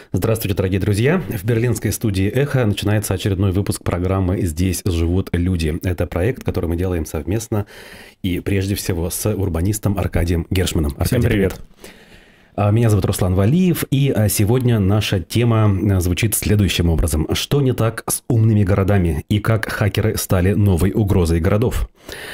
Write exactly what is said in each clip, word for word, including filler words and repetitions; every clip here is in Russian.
Здравствуйте, дорогие друзья! В берлинской студии «Эхо» начинается очередной выпуск программы «Здесь живут люди». Это проект, который мы делаем совместно и прежде всего с урбанистом Аркадием Гершманом. Аркадий, Всем привет! привет. Меня зовут Руслан Валиев, и сегодня наша тема звучит следующим образом. Что не так с умными городами и как хакеры стали новой угрозой городов?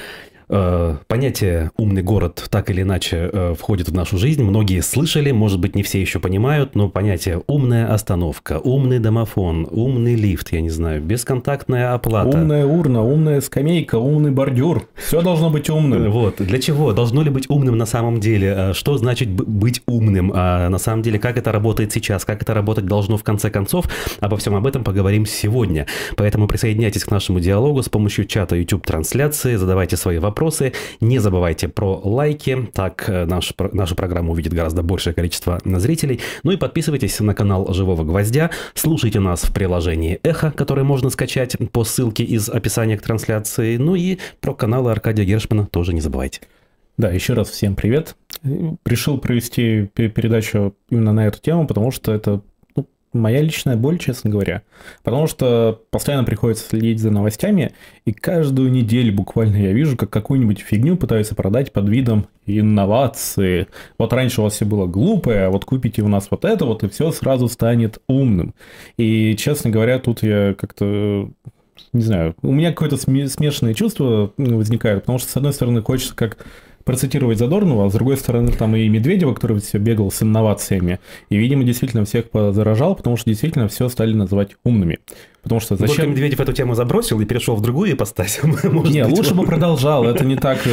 Понятие «умный город» так или иначе входит в нашу жизнь. Многие слышали, может быть, не все еще понимают, но понятие «умная остановка», «умный домофон», «умный лифт», я не знаю, «бесконтактная оплата». Умная урна, умная скамейка, умный бордюр. Все должно быть умным. Вот. Для чего? Должно ли быть умным на самом деле? Что значит быть умным? А на самом деле, как это работает сейчас? Как это работать должно в конце концов? Обо всем об этом поговорим сегодня. Поэтому присоединяйтесь к нашему диалогу с помощью чата YouTube-трансляции, задавайте свои вопросы. Вопросы. Не забывайте про лайки, так наш, нашу программу увидит гораздо большее количество зрителей. Ну и подписывайтесь на канал «Живого гвоздя», слушайте нас в приложении «Эхо», которое можно скачать по ссылке из описания к трансляции. Ну и про каналы Аркадия Гершмана тоже не забывайте. Да, еще раз всем привет. Решил провести передачу именно на эту тему, потому что это моя личная боль, честно говоря. Потому что постоянно приходится следить за новостями, и каждую неделю буквально я вижу, как какую-нибудь фигню пытаются продать под видом инновации. Вот раньше у вас все было глупое, а вот купите у нас вот это вот, и все сразу станет умным. И, честно говоря, тут я как-то... Не знаю, у меня какое-то смешанное чувство возникает, потому что, с одной стороны, хочется как... процитировать Задорнова, а с другой стороны, там и Медведева, который все бегал с инновациями. И, видимо, действительно всех позаражал, потому что действительно все стали называть умными. Потому что зачем... Только Медведев эту тему забросил и перешел в другую ипостась. Не, лучше бы продолжал. Это не так,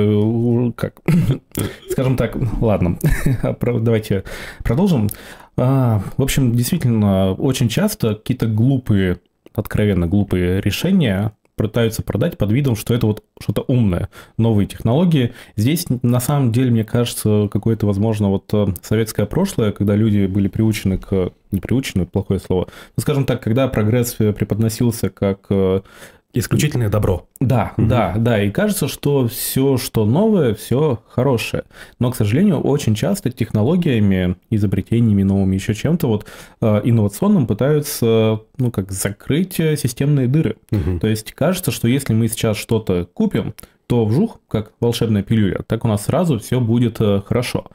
как... Скажем так, ладно, давайте продолжим. В общем, действительно, очень часто какие-то глупые, откровенно глупые решения пытаются продать под видом, что это вот что-то умное, новые технологии. Здесь, на самом деле, мне кажется, какое-то, возможно, вот советское прошлое, когда люди были приучены к... Не приучены, плохое слово. Но, скажем так, когда прогресс преподносился как... Исключительное добро. Да, угу. да, да. И кажется, что все, что новое, все хорошее. Но, к сожалению, очень часто технологиями, изобретениями новыми, еще чем-то вот инновационным пытаются, ну, как закрыть системные дыры. Угу. То есть кажется, что если мы сейчас что-то купим, то вжух, как волшебная пилюля, так у нас сразу все будет хорошо.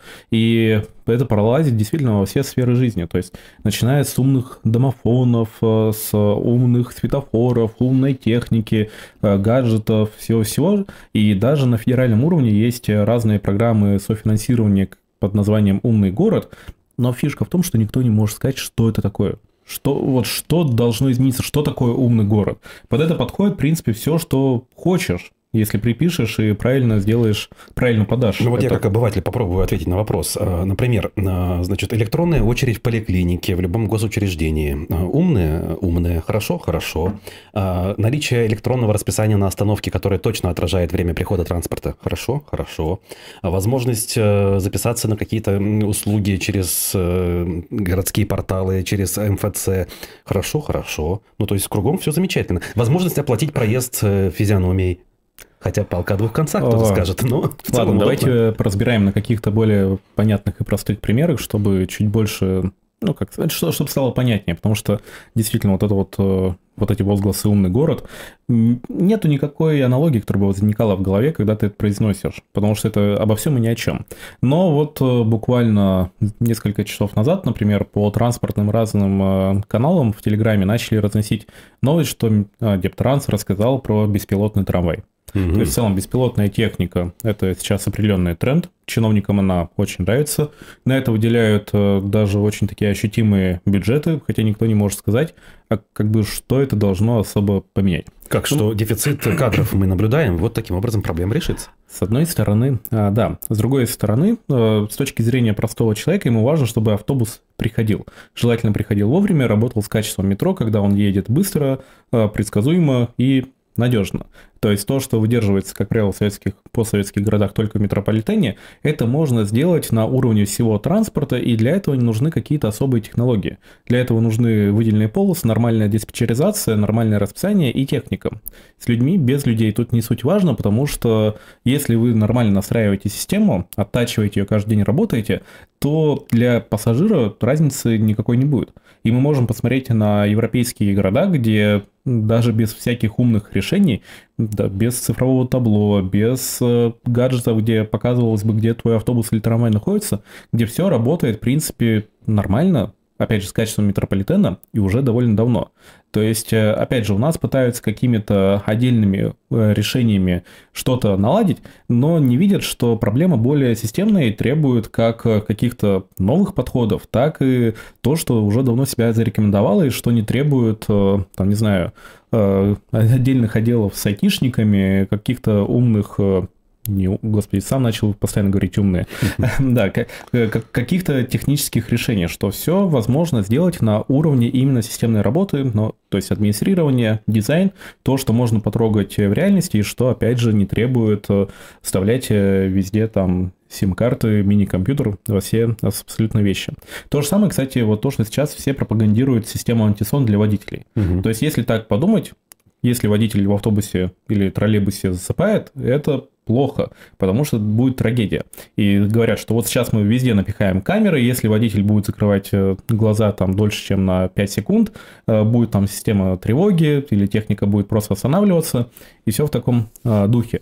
И это пролазит действительно во все сферы жизни. То есть, начиная с умных домофонов, с умных светофоров, умной техники, гаджетов, всего-всего. И даже на федеральном уровне есть разные программы софинансирования под названием «Умный город». Но фишка в том, что никто не может сказать, что это такое. Что, вот, что должно измениться, что такое умный город. Под это подходит, в принципе, все, что хочешь. Если припишешь и правильно сделаешь, правильно подашь. Ну вот это... я как обыватель попробую ответить на вопрос. Например, значит, электронная очередь в поликлинике, в любом госучреждении. Умная? Умная. Хорошо? Хорошо. Наличие электронного расписания на остановке, которое точно отражает время прихода транспорта. Хорошо? Хорошо. Возможность записаться на какие-то услуги через городские порталы, через эм эф цэ. Хорошо? Хорошо. Ну, то есть, кругом все замечательно. Возможность оплатить проезд физиономией. Хотя палка о двух концах, кто-то О, скажет, но в целом ладно, давайте поразбираем на каких-то более понятных и простых примерах, чтобы чуть больше, ну, как сказать, чтобы стало понятнее, потому что действительно вот это вот, вот эти возгласы «умный город», нету никакой аналогии, которая бы возникала в голове, когда ты это произносишь, потому что это обо всем и ни о чем. Но вот буквально несколько часов назад, например, по транспортным разным каналам в Телеграме начали разносить новость, что Дептранс рассказал про беспилотный трамвай. Mm-hmm. То есть, в целом, беспилотная техника – это сейчас определенный тренд. Чиновникам она очень нравится. На это выделяют даже очень такие ощутимые бюджеты, хотя никто не может сказать, а как бы что это должно особо поменять. Как, что дефицит кадров мы наблюдаем, вот таким образом проблема решится. С одной стороны, да. С другой стороны, с точки зрения простого человека, ему важно, чтобы автобус приходил. Желательно приходил вовремя, работал с качеством метро, когда он едет быстро, предсказуемо и надежно. То есть то, что выдерживается, как правило, в советских, постсоветских городах только в метрополитене, это можно сделать на уровне всего транспорта, и для этого не нужны какие-то особые технологии. Для этого нужны выделенные полосы, нормальная диспетчеризация, нормальное расписание и техника. С людьми, без людей тут не суть важно, потому что если вы нормально настраиваете систему, оттачиваете ее, каждый день работаете, то для пассажира разницы никакой не будет. И мы можем посмотреть на европейские города, где даже без всяких умных решений, да, без цифрового табло, без э, гаджетов, где показывалось бы, где твой автобус или трамвай находится, где все работает, в принципе, нормально, опять же, с качеством метрополитена, и уже довольно давно. То есть, опять же, у нас пытаются какими-то отдельными решениями что-то наладить, но не видят, что проблема более системная и требует как каких-то новых подходов, так и то, что уже давно себя зарекомендовало и что не требует, там, не знаю, отдельных отделов с айтишниками, каких-то умных... Не, господи, сам начал постоянно говорить умные. Да, каких-то технических решений, что все возможно сделать на уровне именно системной работы, но, то есть администрирование, дизайн, то, что можно потрогать в реальности, и что, опять же, не требует вставлять везде там сим-карты, мини-компьютер, во все абсолютно вещи. То же самое, кстати, вот то, что сейчас все пропагандируют систему антисон для водителей. Угу. То есть, если так подумать, если водитель в автобусе или троллейбусе засыпает, это плохо, потому что будет трагедия. И говорят, что вот сейчас мы везде напихаем камеры, если водитель будет закрывать глаза там дольше, чем на пять секунд, будет там система тревоги, или техника будет просто останавливаться, и все в таком духе.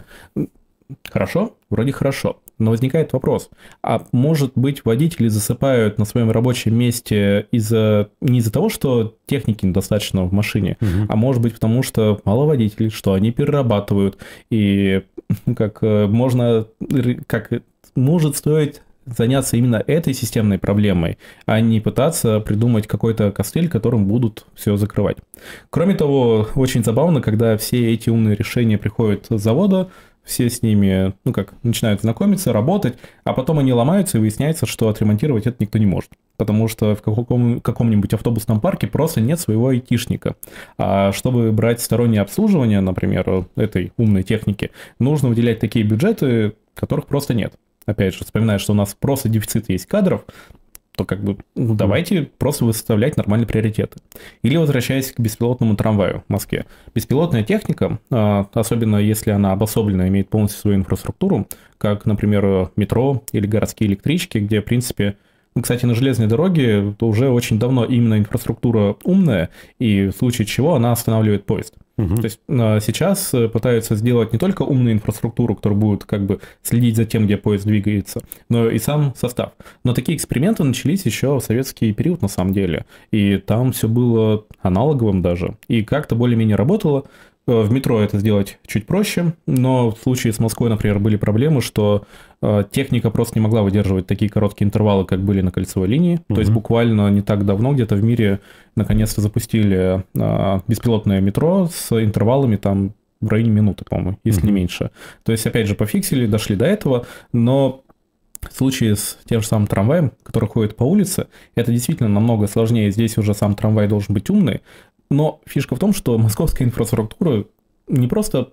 Хорошо? Вроде хорошо. Но возникает вопрос, а может быть водители засыпают на своем рабочем месте из-за не из-за того, что техники недостаточно в машине, угу. а может быть потому, что мало водителей, что они перерабатывают, и как можно, как может стоить заняться именно этой системной проблемой, а не пытаться придумать какой-то костыль, которым будут все закрывать. Кроме того, очень забавно, когда все эти умные решения приходят с завода, все с ними, ну как, начинают знакомиться, работать, а потом они ломаются, и выясняется, что отремонтировать это никто не может. Потому что в каком- каком-нибудь автобусном парке просто нет своего айтишника. А чтобы брать стороннее обслуживание, например, этой умной техники, нужно выделять такие бюджеты, которых просто нет. Опять же, вспоминая, что у нас просто дефицит есть кадров, то как бы ну, давайте просто выставлять нормальные приоритеты. Или возвращаясь к беспилотному трамваю в Москве. Беспилотная техника, особенно если она обособлена, имеет полностью свою инфраструктуру, как, например, метро или городские электрички, где, в принципе, ну, кстати, на железной дороге то уже очень давно именно инфраструктура умная, и в случае чего она останавливает поезд. Угу. То есть сейчас пытаются сделать не только умную инфраструктуру, которая будет как бы следить за тем, где поезд двигается, но и сам состав. Но такие эксперименты начались еще в советский период на самом деле, и там все было аналоговым даже, и как-то более-менее работало. В метро это сделать чуть проще, но в случае с Москвой, например, были проблемы, что техника просто не могла выдерживать такие короткие интервалы, как были на кольцевой линии. Mm-hmm. То есть буквально не так давно где-то в мире наконец-то запустили беспилотное метро с интервалами там в районе минуты, по-моему, если mm-hmm. не меньше. То есть, опять же, пофиксили, дошли до этого, но в случае с тем же самым трамваем, который ходит по улице, это действительно намного сложнее. Здесь уже сам трамвай должен быть умный. Но фишка в том, что московская инфраструктура не просто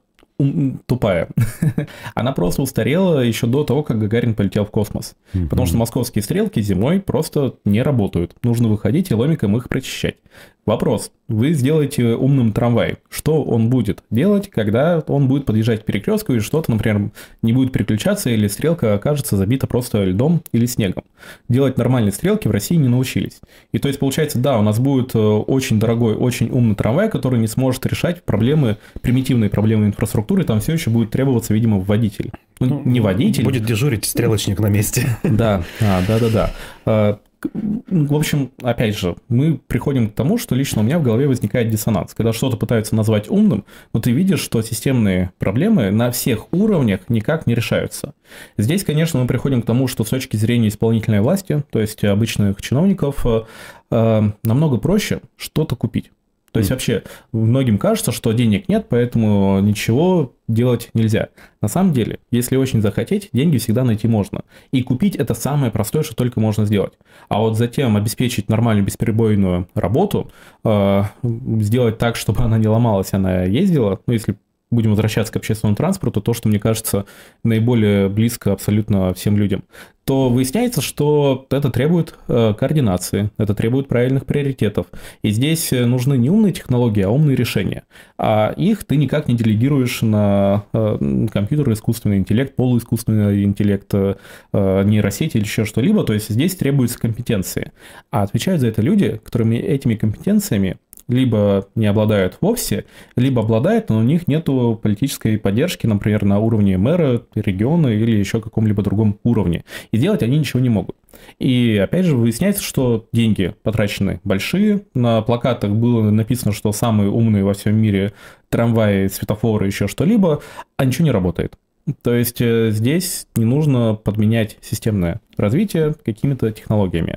тупая, она просто устарела еще до того, как Гагарин полетел в космос. Mm-hmm. Потому что московские стрелки зимой просто не работают. Нужно выходить и ломиком их прочищать. Вопрос. Вы сделаете умным трамвай. Что он будет делать, когда он будет подъезжать к перекрестку и что-то, например, не будет переключаться или стрелка окажется забита просто льдом или снегом? Делать нормальные стрелки в России не научились. И то есть получается, да, у нас будет очень дорогой, очень умный трамвай, который не сможет решать проблемы, примитивные проблемы инфраструктуры, там все еще будет требоваться, видимо, водитель. Ну, не водитель. Будет дежурить стрелочник на месте. Да, да-да-да. В общем, опять же, мы приходим к тому, что лично у меня в голове возникает диссонанс. Когда что-то пытаются назвать умным, но ты видишь, что системные проблемы на всех уровнях никак не решаются. Здесь, конечно, мы приходим к тому, что с точки зрения исполнительной власти, то есть обычных чиновников, намного проще что-то купить. То есть вообще многим кажется, что денег нет, поэтому ничего делать нельзя. На самом деле, если очень захотеть, деньги всегда найти можно. И купить это самое простое, что только можно сделать. А вот затем обеспечить нормальную бесперебойную работу, э, сделать так, чтобы она не ломалась, она ездила, ну если будем возвращаться к общественному транспорту, то, что, мне кажется, наиболее близко абсолютно всем людям, то выясняется, что это требует э, координации, это требует правильных приоритетов. И здесь нужны не умные технологии, а умные решения. А их ты никак не делегируешь на э, компьютер, искусственный интеллект, полуискусственный интеллект, э, нейросети или еще что-либо. То есть здесь требуются компетенции. А отвечают за это люди, которыми этими компетенциями либо не обладают вовсе, либо обладают, но у них нет политической поддержки, например, на уровне мэра, региона или еще каком-либо другом уровне. И делать они ничего не могут. И опять же выясняется, что деньги потрачены большие. На плакатах было написано, что самые умные во всем мире трамваи, светофоры, еще что-либо, а ничего не работает. То есть здесь не нужно подменять системное развитие какими-то технологиями.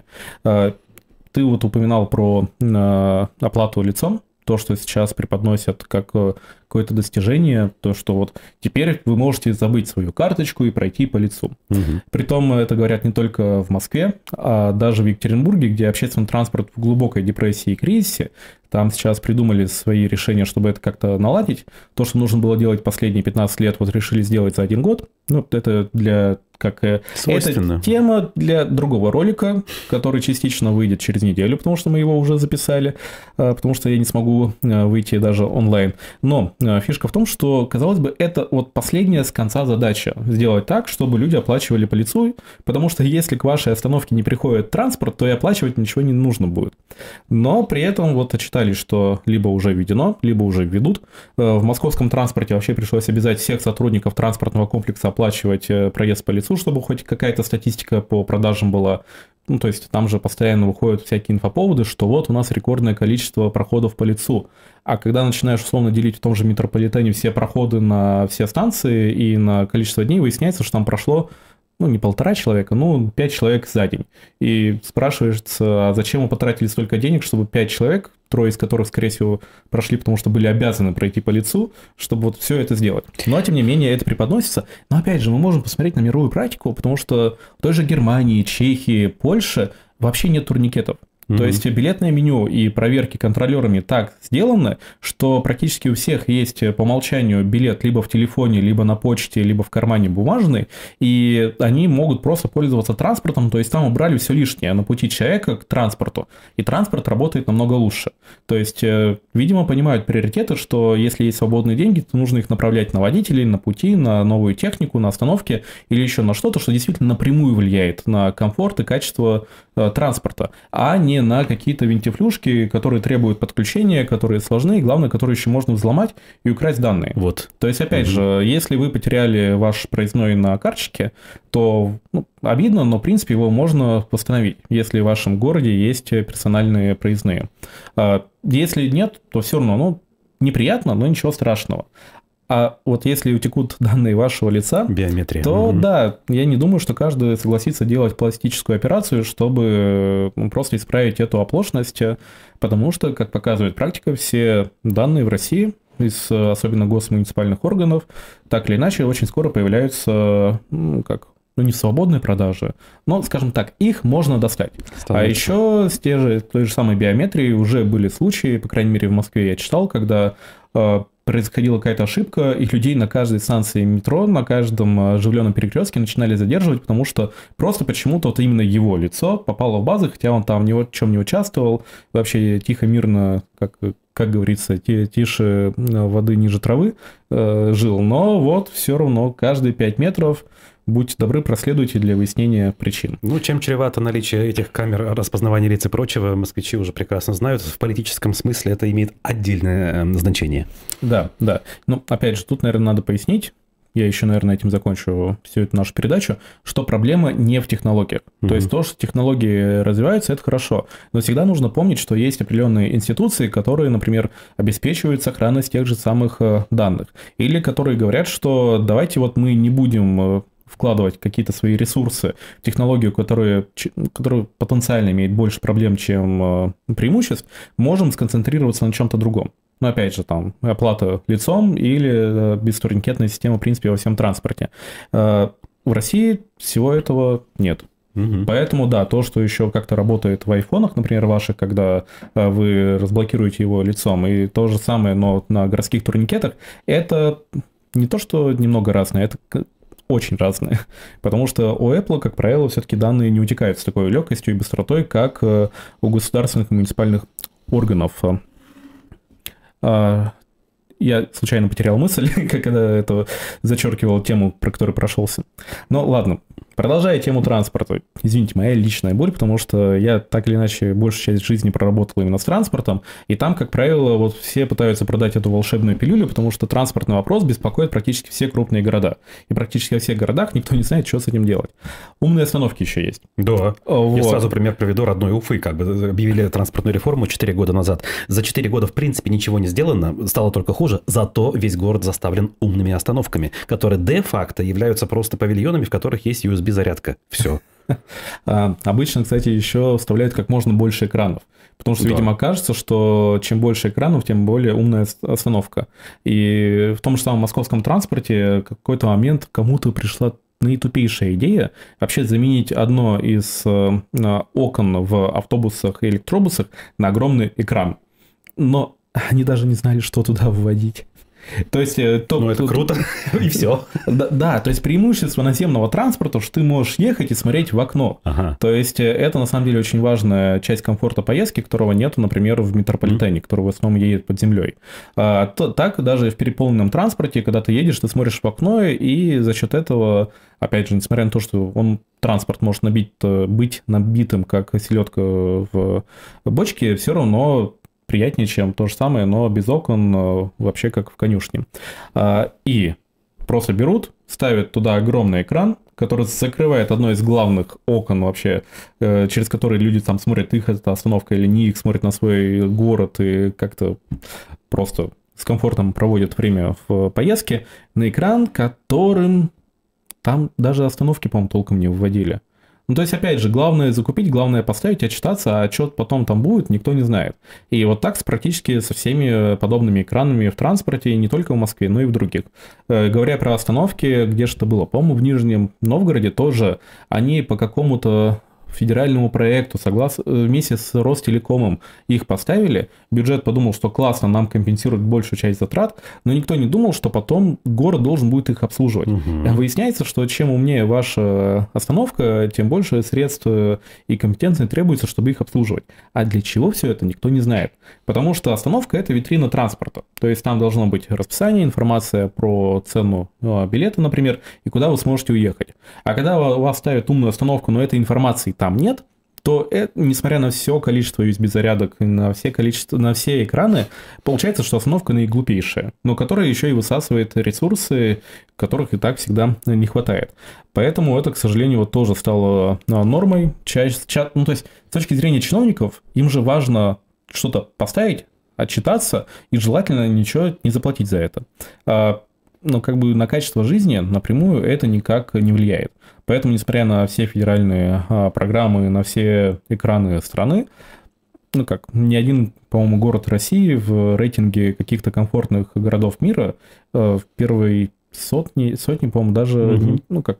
Ты вот упоминал про э, оплату лицом, то, что сейчас преподносят как э, какое-то достижение, то, что вот теперь вы можете забыть свою карточку и пройти по лицу. Угу. Притом это говорят не только в Москве, а даже в Екатеринбурге, где общественный транспорт в глубокой депрессии и кризисе. Там сейчас придумали свои решения, чтобы это как-то наладить. То, что нужно было делать последние пятнадцать лет, вот решили сделать за один год. Ну, это для... как это тема для другого ролика, который частично выйдет через неделю, потому что мы его уже записали, потому что я не смогу выйти даже онлайн. Но фишка в том, что, казалось бы, это вот последняя с конца задача. Сделать так, чтобы люди оплачивали по лицу, потому что если к вашей остановке не приходит транспорт, то и оплачивать ничего не нужно будет. Но при этом вот отчитали, что либо уже введено, либо уже введут. В московском транспорте вообще пришлось обязать всех сотрудников транспортного комплекса оплачивать проезд по лицу, чтобы хоть какая-то статистика по продажам была. Ну, то есть там же постоянно выходят всякие инфоповоды, что вот у нас рекордное количество проходов по лицу. А когда начинаешь условно делить в том же метрополитене все проходы на все станции и на количество дней, выясняется, что там прошло, ну, не полтора человека, ну, пять человек за день. И спрашивается, а зачем мы потратили столько денег, чтобы пять человек, трое из которых, скорее всего, прошли, потому что были обязаны пройти по лицу, чтобы вот все это сделать. Но, тем не менее, это преподносится. Но, опять же, мы можем посмотреть на мировую практику, потому что в той же Германии, Чехии, Польше вообще нет турникетов. Mm-hmm. То есть билетное меню и проверки контролерами так сделаны, что практически у всех есть по умолчанию билет либо в телефоне, либо на почте, либо в кармане бумажный, и они могут просто пользоваться транспортом, то есть там убрали все лишнее на пути человека к транспорту, и транспорт работает намного лучше. То есть, видимо, понимают приоритеты, что если есть свободные деньги, то нужно их направлять на водителей, на пути, на новую технику, на остановки или еще на что-то, что действительно напрямую влияет на комфорт и качество э, транспорта, а не на какие-то винтифлюшки, которые требуют подключения, которые сложны, и главное, которые еще можно взломать и украсть данные. Вот. То есть, опять угу. же, если вы потеряли ваш проездной на карточке, то ну, обидно, но, в принципе, его можно восстановить, если в вашем городе есть персональные проездные. Если нет, то все равно, ну, неприятно, но ничего страшного. А вот если утекут данные вашего лица, биометрия, то угу. да, я не думаю, что каждый согласится делать пластическую операцию, чтобы ну, просто исправить эту оплошность, потому что, как показывает практика, все данные в России, из особенно госмуниципальных органов, так или иначе очень скоро появляются, ну, как... ну, не в свободной продаже, но, скажем так, их можно достать. Становится. А еще с те же, той же самой биометрии уже были случаи, по крайней мере, в Москве я читал, когда э, происходила какая-то ошибка, и людей на каждой станции метро, на каждом оживленном перекрестке начинали задерживать, потому что просто почему-то вот именно его лицо попало в базы, хотя он там ни в чем не участвовал, вообще тихо, мирно, как... как говорится, тише воды ниже травы э, жил, но вот все равно каждые пять метров, будьте добры, проследуйте для выяснения причин. Ну, чем чревато наличие этих камер распознавания лиц и прочего, москвичи уже прекрасно знают. В политическом смысле это имеет отдельное э, значение. Да, да. Ну, опять же, тут, наверное, надо пояснить, я еще, наверное, этим закончу всю эту нашу передачу, что проблема не в технологиях. Mm-hmm. То есть то, что технологии развиваются, это хорошо. Но всегда нужно помнить, что есть определенные институции, которые, например, обеспечивают сохранность тех же самых данных. Или которые говорят, что давайте вот мы не будем вкладывать какие-то свои ресурсы в технологию, которая, которая потенциально имеет больше проблем, чем преимуществ, можем сконцентрироваться на чем-то другом. Но опять же, там, оплата лицом или бестурникетная система, в принципе, во всем транспорте. В России всего этого нет. Угу. Поэтому, да, то, что еще как-то работает в айфонах, например, ваших, когда вы разблокируете его лицом, и то же самое, но на городских турникетах, это не то, что немного разное, это очень разные, потому что у Apple, как правило, все-таки данные не утекают с такой легкостью и быстротой, как у государственных и муниципальных органов. Я случайно потерял мысль, когда это зачеркивал тему, про которую прошелся. Но ладно, продолжая тему транспорта. Извините, моя личная боль, потому что я так или иначе большую часть жизни проработал именно с транспортом, и там, как правило, вот все пытаются продать эту волшебную пилюлю, потому что транспортный вопрос беспокоит практически все крупные города. И практически во всех городах никто не знает, что с этим делать. Умные остановки еще есть. Да. Вот. Я сразу пример приведу родной Уфы. Как бы объявили транспортную реформу четыре года назад. За четыре года, в принципе, ничего не сделано, стало только хуже. Зато весь город заставлен умными остановками, которые де-факто являются просто павильонами, в которых есть ю эс би-зарядка. Все. Обычно, кстати, еще вставляют как можно больше экранов. Потому что, да. видимо, кажется, что чем больше экранов, тем более умная остановка. И в том же самом московском транспорте в какой-то момент кому-то пришла наитупейшая идея вообще заменить одно из окон в автобусах и электробусах на огромный экран. Но они даже не знали, что туда вводить. То есть, то, ну, это то, круто, и все. Да, да, то есть преимущество наземного транспорта, что ты можешь ехать и смотреть в окно. Ага. То есть это на самом деле очень важная часть комфорта поездки, которого нет, например, в метрополитене, mm-hmm. который в основном едет под землей. А, то, так даже в переполненном транспорте, когда ты едешь, ты смотришь в окно, и за счет этого, опять же, несмотря на то, что он транспорт может набить, быть набитым, как селедка в бочке, все равно приятнее, чем то же самое, но без окон, вообще как в конюшне. И просто берут, ставят туда огромный экран, который закрывает одно из главных окон вообще, через которые люди там смотрят, их это остановка или не их, смотрят на свой город и как-то просто с комфортом проводят время в поездке, на экран, которым там даже остановки, по-моему, толком не вводили. Ну, то есть, опять же, главное закупить, главное поставить, отчитаться, а что потом там будет, никто не знает. И вот так практически со всеми подобными экранами в транспорте, и не только в Москве, но и в других. Э, говоря про остановки, где же это было? По-моему, в Нижнем Новгороде тоже они по какому-то федеральному проекту, согласно, вместе с Ростелекомом их поставили. Бюджет подумал, что классно, нам компенсируют большую часть затрат, но никто не думал, что потом город должен будет их обслуживать. Угу. Выясняется, что чем умнее ваша остановка, тем больше средств и компетенций требуется, чтобы их обслуживать. А для чего все это, никто не знает. Потому что остановка – это витрина транспорта. То есть там должно быть расписание, информация про цену билета, например, и куда вы сможете уехать. А когда у вас ставят умную остановку, но этой информации там нет, то, это, несмотря на все количество ю эс би-зарядок, на все, количество, на все экраны, получается, что остановка наиглупейшая, но которая еще и высасывает ресурсы, которых и так всегда не хватает. Поэтому это, к сожалению, вот тоже стало нормой. Чаще, ча, ну, то есть, с точки зрения чиновников, им же важно что-то поставить, отчитаться и желательно ничего не заплатить за это. Но как бы на качество жизни напрямую это никак не влияет. Поэтому, несмотря на все федеральные а, программы, на все экраны страны, ну как, ни один, по-моему, город России в рейтинге каких-то комфортных городов мира а, в первой сотни, сотни, по-моему, даже, угу. ну как,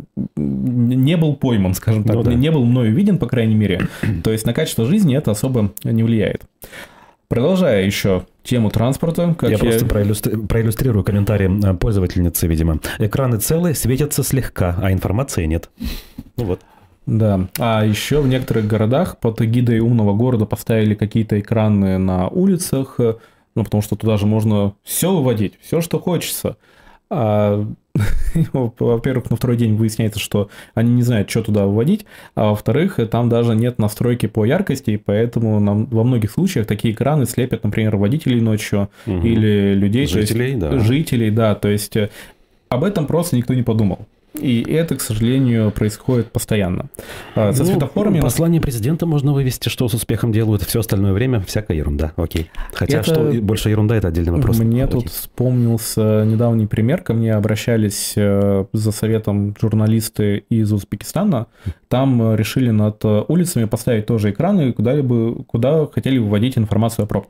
не был пойман, скажем так, ну, да. не был мною виден, по крайней мере. То есть на качество жизни это особо не влияет. Продолжая еще тему транспорта. Как я, я просто проиллюстри... проиллюстрирую комментарий пользовательницы, видимо. Экраны целые, светятся слегка, а информации нет. Ну вот. Да, а еще в некоторых городах под эгидой умного города поставили какие-то экраны на улицах, ну потому что туда же можно все выводить, все, что хочется. А, во-первых, на второй день выясняется, что они не знают, что туда вводить, а во-вторых, там даже нет настройки по яркости, и поэтому нам во многих случаях такие экраны слепят, например, водителей ночью угу. или людей. Жителей, есть, да. Жителей, да, то есть об этом просто никто не подумал. И это, к сожалению, происходит постоянно. Со ну, светофорами... Послание президента можно вывести, что с успехом делают. Все остальное время всякая ерунда. Окей. Хотя, это... что больше ерунда, это отдельный вопрос. Мне Окей. тут вспомнился недавний пример. Ко мне обращались за советом журналисты из Узбекистана. Там решили над улицами поставить тоже экраны, куда, бы, куда хотели выводить информацию о пробках.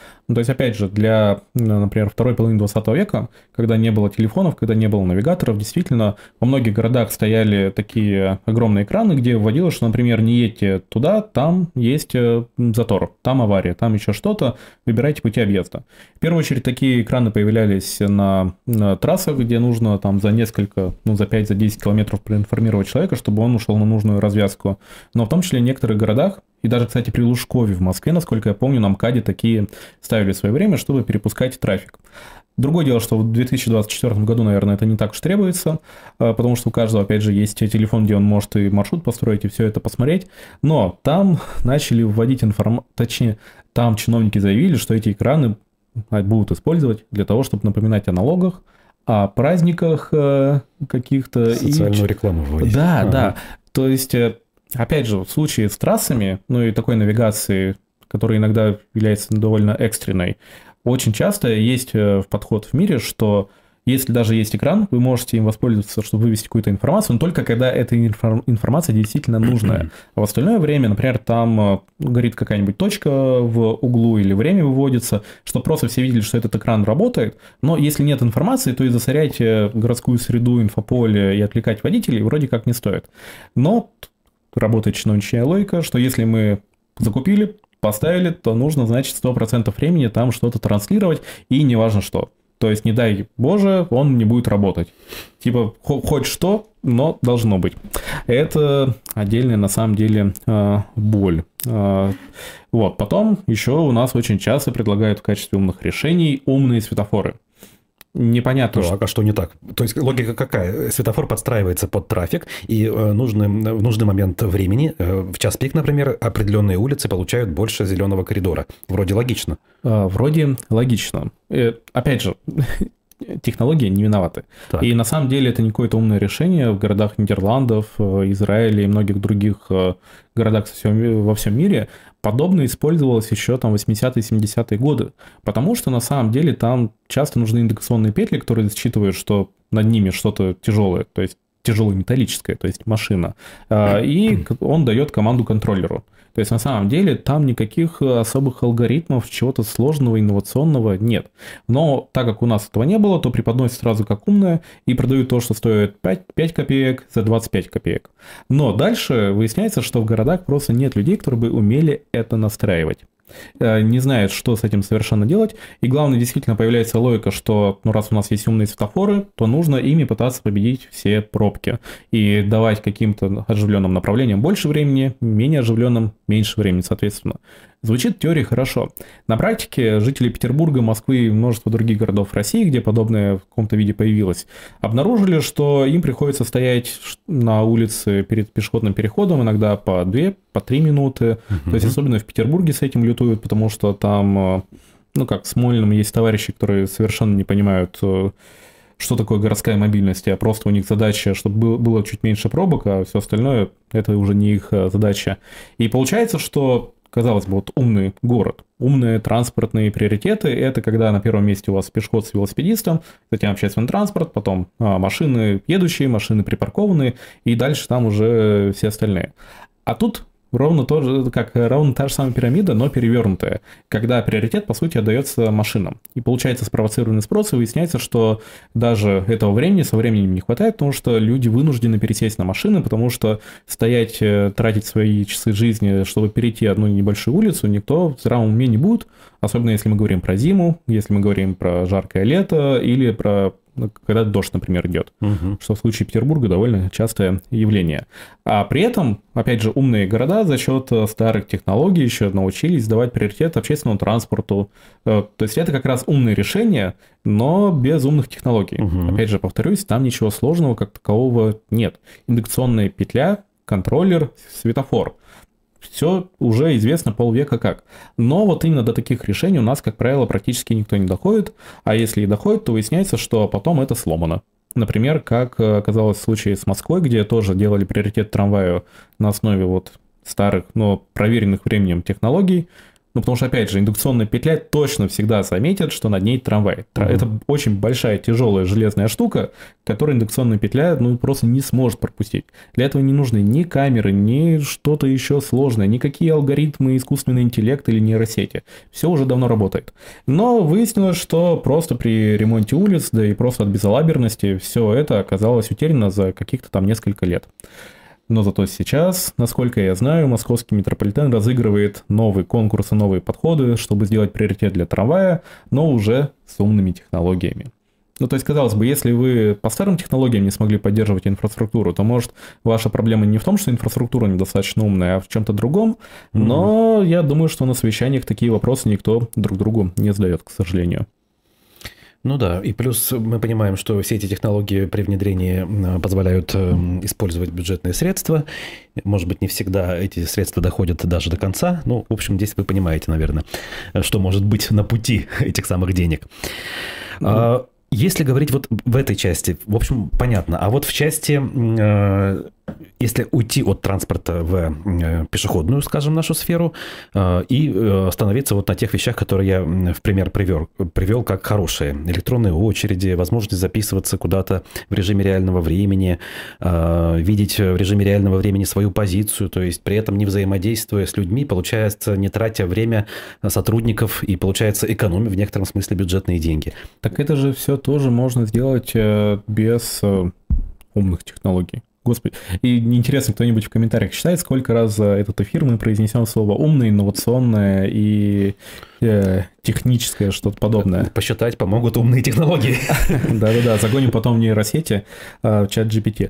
Ну, то есть, опять же, для, например, второй половины двадцатого века, когда не было телефонов, когда не было навигаторов, действительно, во многих городах стояли такие огромные экраны, где вводилось, что, например, не едьте туда, там есть затор, там авария, там еще что-то, выбирайте пути объезда. В первую очередь, такие экраны появлялись на, на трассах, где нужно там за несколько, ну, за пять, за десять километров проинформировать человека, чтобы он ушел на нужную развязку. Но в том числе в некоторых городах, и даже, кстати, при Лужкове в Москве, насколько я помню, на МКАДе такие ставили в свое время, чтобы перепускать трафик. Другое дело, что в две тысячи двадцать четвёртом году, наверное, это не так уж требуется, потому что у каждого, опять же, есть телефон, где он может и маршрут построить, и все это посмотреть. Но там начали вводить информацию, точнее, там чиновники заявили, что эти экраны будут использовать для того, чтобы напоминать о налогах, о праздниках каких-то. Социальную и... рекламу вводить. Да, ага. да. То есть, опять же, в случае с трассами, ну и такой навигации, которая иногда является довольно экстренной, очень часто есть подход в мире, что если даже есть экран, вы можете им воспользоваться, чтобы вывести какую-то информацию, но только когда эта информация действительно нужная. А в остальное время, например, там горит какая-нибудь точка в углу или время выводится, чтобы просто все видели, что этот экран работает. Но если нет информации, то и засорять городскую среду, инфополе и отвлекать водителей вроде как не стоит. Но работает чиновничья логика, что если мы закупили, поставили, то нужно, значит, сто процентов времени там что-то транслировать, и неважно что. То есть, не дай Боже, он не будет работать. Типа, хоть что, но должно быть. Это отдельная, на самом деле, боль. Вот. Потом еще у нас очень часто предлагают в качестве умных решений умные светофоры. Непонятно. Так, а что не так? То есть логика какая? Светофор подстраивается под трафик, и э, нужный, в нужный момент времени, э, в час пик, например, определенные улицы получают больше зеленого коридора. Вроде логично. А, вроде логично. Э, опять же, технологии не виноваты. Так. И на самом деле это не какое-то умное решение в городах Нидерландов, Израиля и многих других городах во всем мире. Подобное использовалось еще там восьмидесятые, семидесятые годы, потому что на самом деле там часто нужны индукционные петли, которые считывают, что над ними что-то тяжелое, то есть тяжелое металлическое, то есть машина, и он дает команду контроллеру. То есть на самом деле там никаких особых алгоритмов, чего-то сложного, инновационного нет. Но так как у нас этого не было, то преподносят сразу как умное и продают то, что стоит пять, пять копеек за двадцать пять копеек. Но дальше выясняется, что в городах просто нет людей, которые бы умели это настраивать. Не знают, что с этим совершенно делать. И главное, действительно появляется логика, что ну, раз у нас есть умные светофоры, то нужно ими пытаться победить все пробки. И давать каким-то оживленным направлениям больше времени, менее оживленным меньше времени, соответственно. Звучит в теории хорошо. На практике жители Петербурга, Москвы и множества других городов России, где подобное в каком-то виде появилось, обнаружили, что им приходится стоять на улице перед пешеходным переходом иногда по две, по три минуты. Uh-huh. То есть особенно в Петербурге с этим лютуют, потому что там, ну как, в Смольном есть товарищи, которые совершенно не понимают, что такое городская мобильность, а просто у них задача, чтобы было чуть меньше пробок, а все остальное это уже не их задача. И получается, что казалось бы, вот умный город, умные транспортные приоритеты – это когда на первом месте у вас пешеход с велосипедистом, затем общественный транспорт, потом а, машины едущие, машины припаркованные, и дальше там уже все остальные. А тут ровно, то же, как, ровно та же самая пирамида, но перевернутая, когда приоритет, по сути, отдается машинам. И получается спровоцированный спрос, и выясняется, что даже этого времени со временем не хватает, потому что люди вынуждены пересесть на машины, потому что стоять, тратить свои часы жизни, чтобы перейти одну небольшую улицу, никто в здравом уме не будет, особенно если мы говорим про зиму, если мы говорим про жаркое лето или про когда дождь, например, идет, угу. что в случае Петербурга довольно частое явление. А при этом, опять же, умные города за счет старых технологий еще научились давать приоритет общественному транспорту. То есть это как раз умные решения, но без умных технологий. Угу. Опять же, повторюсь, там ничего сложного как такового нет. Индукционная петля, контроллер, светофор. Все уже известно полвека как. Но вот именно до таких решений у нас, как правило, практически никто не доходит. А если и доходит, то выясняется, что потом это сломано. Например, как оказалось в случае с Москвой, где тоже делали приоритет трамваю на основе вот старых, но проверенных временем технологий. Ну, потому что, опять же, индукционная петля точно всегда заметит, что над ней трамвай. Угу. Это очень большая, тяжелая железная штука, которую индукционная петля, ну, просто не сможет пропустить. Для этого не нужны ни камеры, ни что-то еще сложное, никакие алгоритмы, искусственный интеллект или нейросети. Все уже давно работает. Но выяснилось, что просто при ремонте улиц, да и просто от безалаберности, все это оказалось утеряно за каких-то там несколько лет. Но зато сейчас, насколько я знаю, московский метрополитен разыгрывает новые конкурсы, новые подходы, чтобы сделать приоритет для трамвая, но уже с умными технологиями. Ну, то есть, казалось бы, если вы по старым технологиям не смогли поддерживать инфраструктуру, то, может, ваша проблема не в том, что инфраструктура недостаточно умная, а в чем-то другом. Но mm-hmm. я думаю, что на совещаниях такие вопросы никто друг другу не задает, к сожалению. Ну да, и плюс мы понимаем, что все эти технологии при внедрении позволяют использовать бюджетные средства. Может быть, не всегда эти средства доходят даже до конца. Ну, в общем, здесь вы понимаете, наверное, что может быть на пути этих самых денег. Mm-hmm. Если говорить вот в этой части, в общем, понятно. А вот в части, э, если уйти от транспорта в э, пешеходную, скажем, нашу сферу, э, и э, остановиться вот на тех вещах, которые я в пример привел, привел как хорошие. Электронные очереди, возможность записываться куда-то в режиме реального времени, э, видеть в режиме реального времени свою позицию, то есть при этом не взаимодействуя с людьми, получается, не тратя время сотрудников и, получается, экономя в некотором смысле бюджетные деньги. Так это же все тоже можно сделать без умных технологий. Господи. И интересно, кто-нибудь в комментариях считает, сколько раз за этот эфир мы произнесем слово «умное», «инновационное» и э, «техническое», что-то подобное. Посчитать помогут умные технологии. Да-да-да, загоним потом в нейросети, в чат джи пи ти.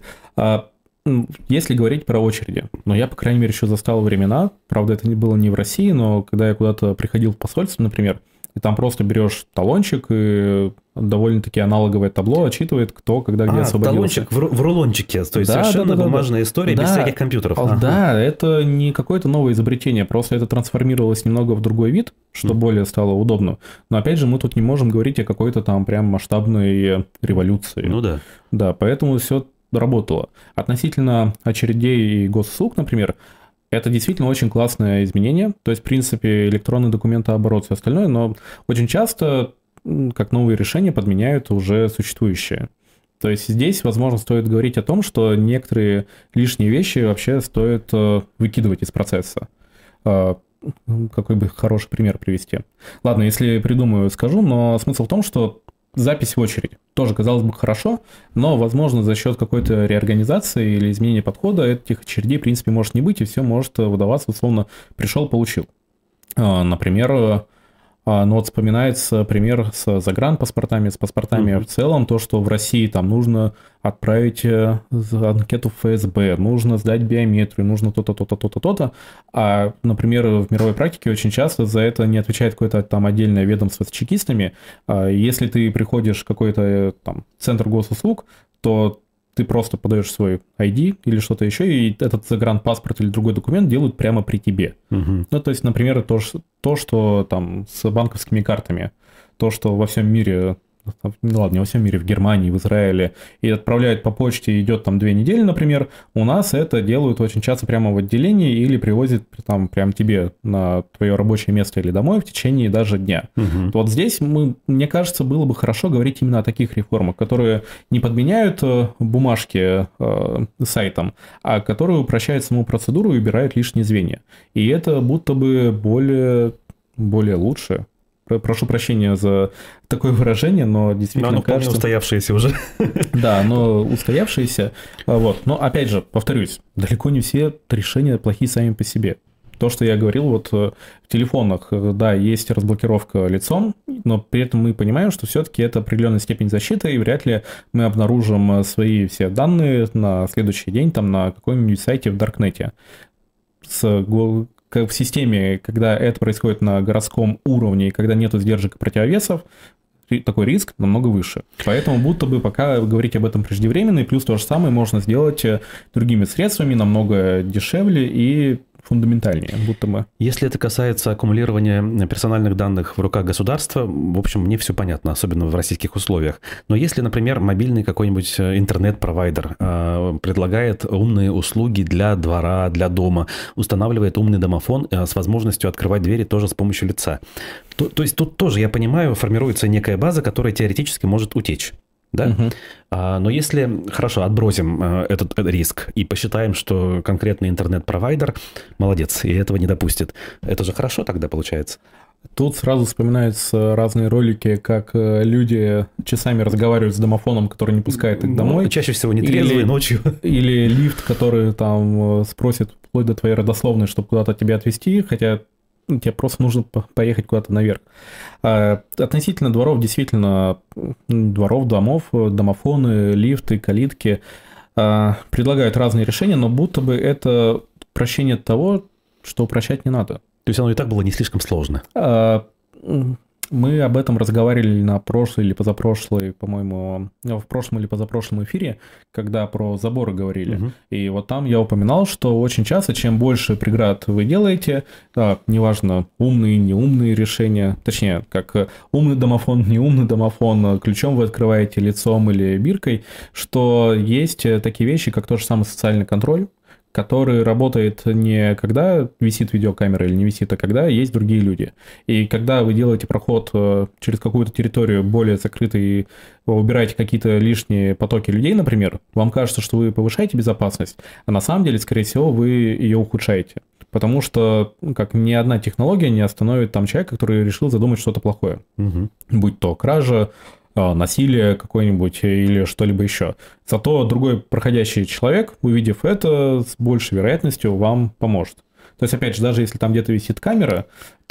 Если говорить про очереди, но я, по крайней мере, еще застал времена, правда, это не было не в России, но когда я куда-то приходил в посольство, например, и там просто берешь талончик, и довольно-таки аналоговое табло отчитывает, кто, когда, где а, освободился. Талончик в, в рулончике, то есть да, совершенно да, да, бумажная да. история, да. без всяких компьютеров. Ага. Да, это не какое-то новое изобретение, просто это трансформировалось немного в другой вид, что mm. более стало удобно. Но опять же, мы тут не можем говорить о какой-то там прям масштабной революции. Ну да. Да, поэтому все работало. Относительно очередей и госуслуг, например, это действительно очень классное изменение. То есть, в принципе, электронный документооборот и все остальное, но очень часто как новые решения подменяют уже существующие. То есть здесь, возможно, стоит говорить о том, что некоторые лишние вещи вообще стоит выкидывать из процесса. Какой бы хороший пример привести? Ладно, если придумаю, скажу, но смысл в том, что запись в очередь тоже, казалось бы, хорошо, но, возможно, за счет какой-то реорганизации или изменения подхода этих очередей, в принципе, может не быть, и все может выдаваться, условно, пришел, получил. Например, ну вот вспоминается пример с загранпаспортами, с паспортами mm-hmm. в целом, то, что в России там нужно отправить анкету в эф эс бэ, нужно сдать биометрию, нужно то-то, то-то, то-то, то-то, а, например, в мировой практике очень часто за это не отвечает какое-то там отдельное ведомство с чекистами. Если ты приходишь в какой-то там центр госуслуг, то ты просто подаешь свой ай ди или что-то еще, и этот загранпаспорт или другой документ делают прямо при тебе. Угу. Ну, то есть, например, то, то, что там с банковскими картами, то, что во всем мире, ну ладно, не во всем мире, в Германии, в Израиле, и отправляют по почте, идет там две недели, например, у нас это делают очень часто прямо в отделении или привозят там прямо тебе на твое рабочее место или домой в течение даже дня. Угу. Вот здесь, мы, мне кажется, было бы хорошо говорить именно о таких реформах, которые не подменяют бумажки э, сайтом, а которые упрощают саму процедуру и убирают лишние звенья. И это будто бы более, более лучше. Прошу прощения за такое выражение, но действительно но оно кажется... устоявшееся уже. Да, но устоявшееся. Вот. Но опять же, повторюсь, далеко не все решения плохие сами по себе. То, что я говорил, вот в телефонах, да, есть разблокировка лицом, но при этом мы понимаем, что все-таки это определенная степень защиты, и вряд ли мы обнаружим свои все данные на следующий день там на каком-нибудь сайте в Даркнете. С в системе, когда это происходит на городском уровне, и когда нет сдержек и противовесов, такой риск намного выше. Поэтому будто бы пока говорить об этом преждевременно, и плюс то же самое можно сделать другими средствами, намного дешевле и фундаментальнее, будто бы. Если это касается аккумулирования персональных данных в руках государства, в общем, мне все понятно, особенно в российских условиях. Но если, например, мобильный какой-нибудь интернет-провайдер э, предлагает умные услуги для двора, для дома, устанавливает умный домофон э, с возможностью открывать двери тоже с помощью лица, то, то есть тут тоже, я понимаю, формируется некая база, которая теоретически может утечь. Да? Угу. А, но если, хорошо, отбросим а, этот, этот риск и посчитаем, что конкретный интернет-провайдер молодец и этого не допустит, это же хорошо тогда получается? Тут сразу вспоминаются разные ролики, как люди часами разговаривают с домофоном, который не пускает их домой. Ну, чаще всего не трезвые, ночью. Или лифт, который там спросит вплоть до твоей родословной, чтобы куда-то тебя отвезти, хотя тебе просто нужно поехать куда-то наверх. Относительно дворов, действительно, дворов, домов, домофоны, лифты, калитки предлагают разные решения, но будто бы это упрощение того, что упрощать не надо. То есть оно и так было не слишком сложно? Мы об этом разговаривали на прошлой или позапрошлой, по-моему, в прошлом или позапрошлом эфире, когда про заборы говорили. Угу. И вот там я упоминал, что очень часто, чем больше преград вы делаете, да, неважно, умные, неумные решения, точнее, как умный домофон, неумный домофон, ключом вы открываете, лицом или биркой, что есть такие вещи, как тот же самый социальный контроль, который работает не когда висит видеокамера или не висит, а когда есть другие люди. И когда вы делаете проход через какую-то территорию более закрытой и убираете какие-то лишние потоки людей, например, вам кажется, что вы повышаете безопасность, а на самом деле, скорее всего, вы ее ухудшаете. Потому что как ни одна технология не остановит там человека, который решил задумать что-то плохое. Угу. Будь то кража, насилие какое-нибудь или что-либо еще. Зато другой проходящий человек, увидев это, с большей вероятностью вам поможет. То есть, опять же, даже если там где-то висит камера,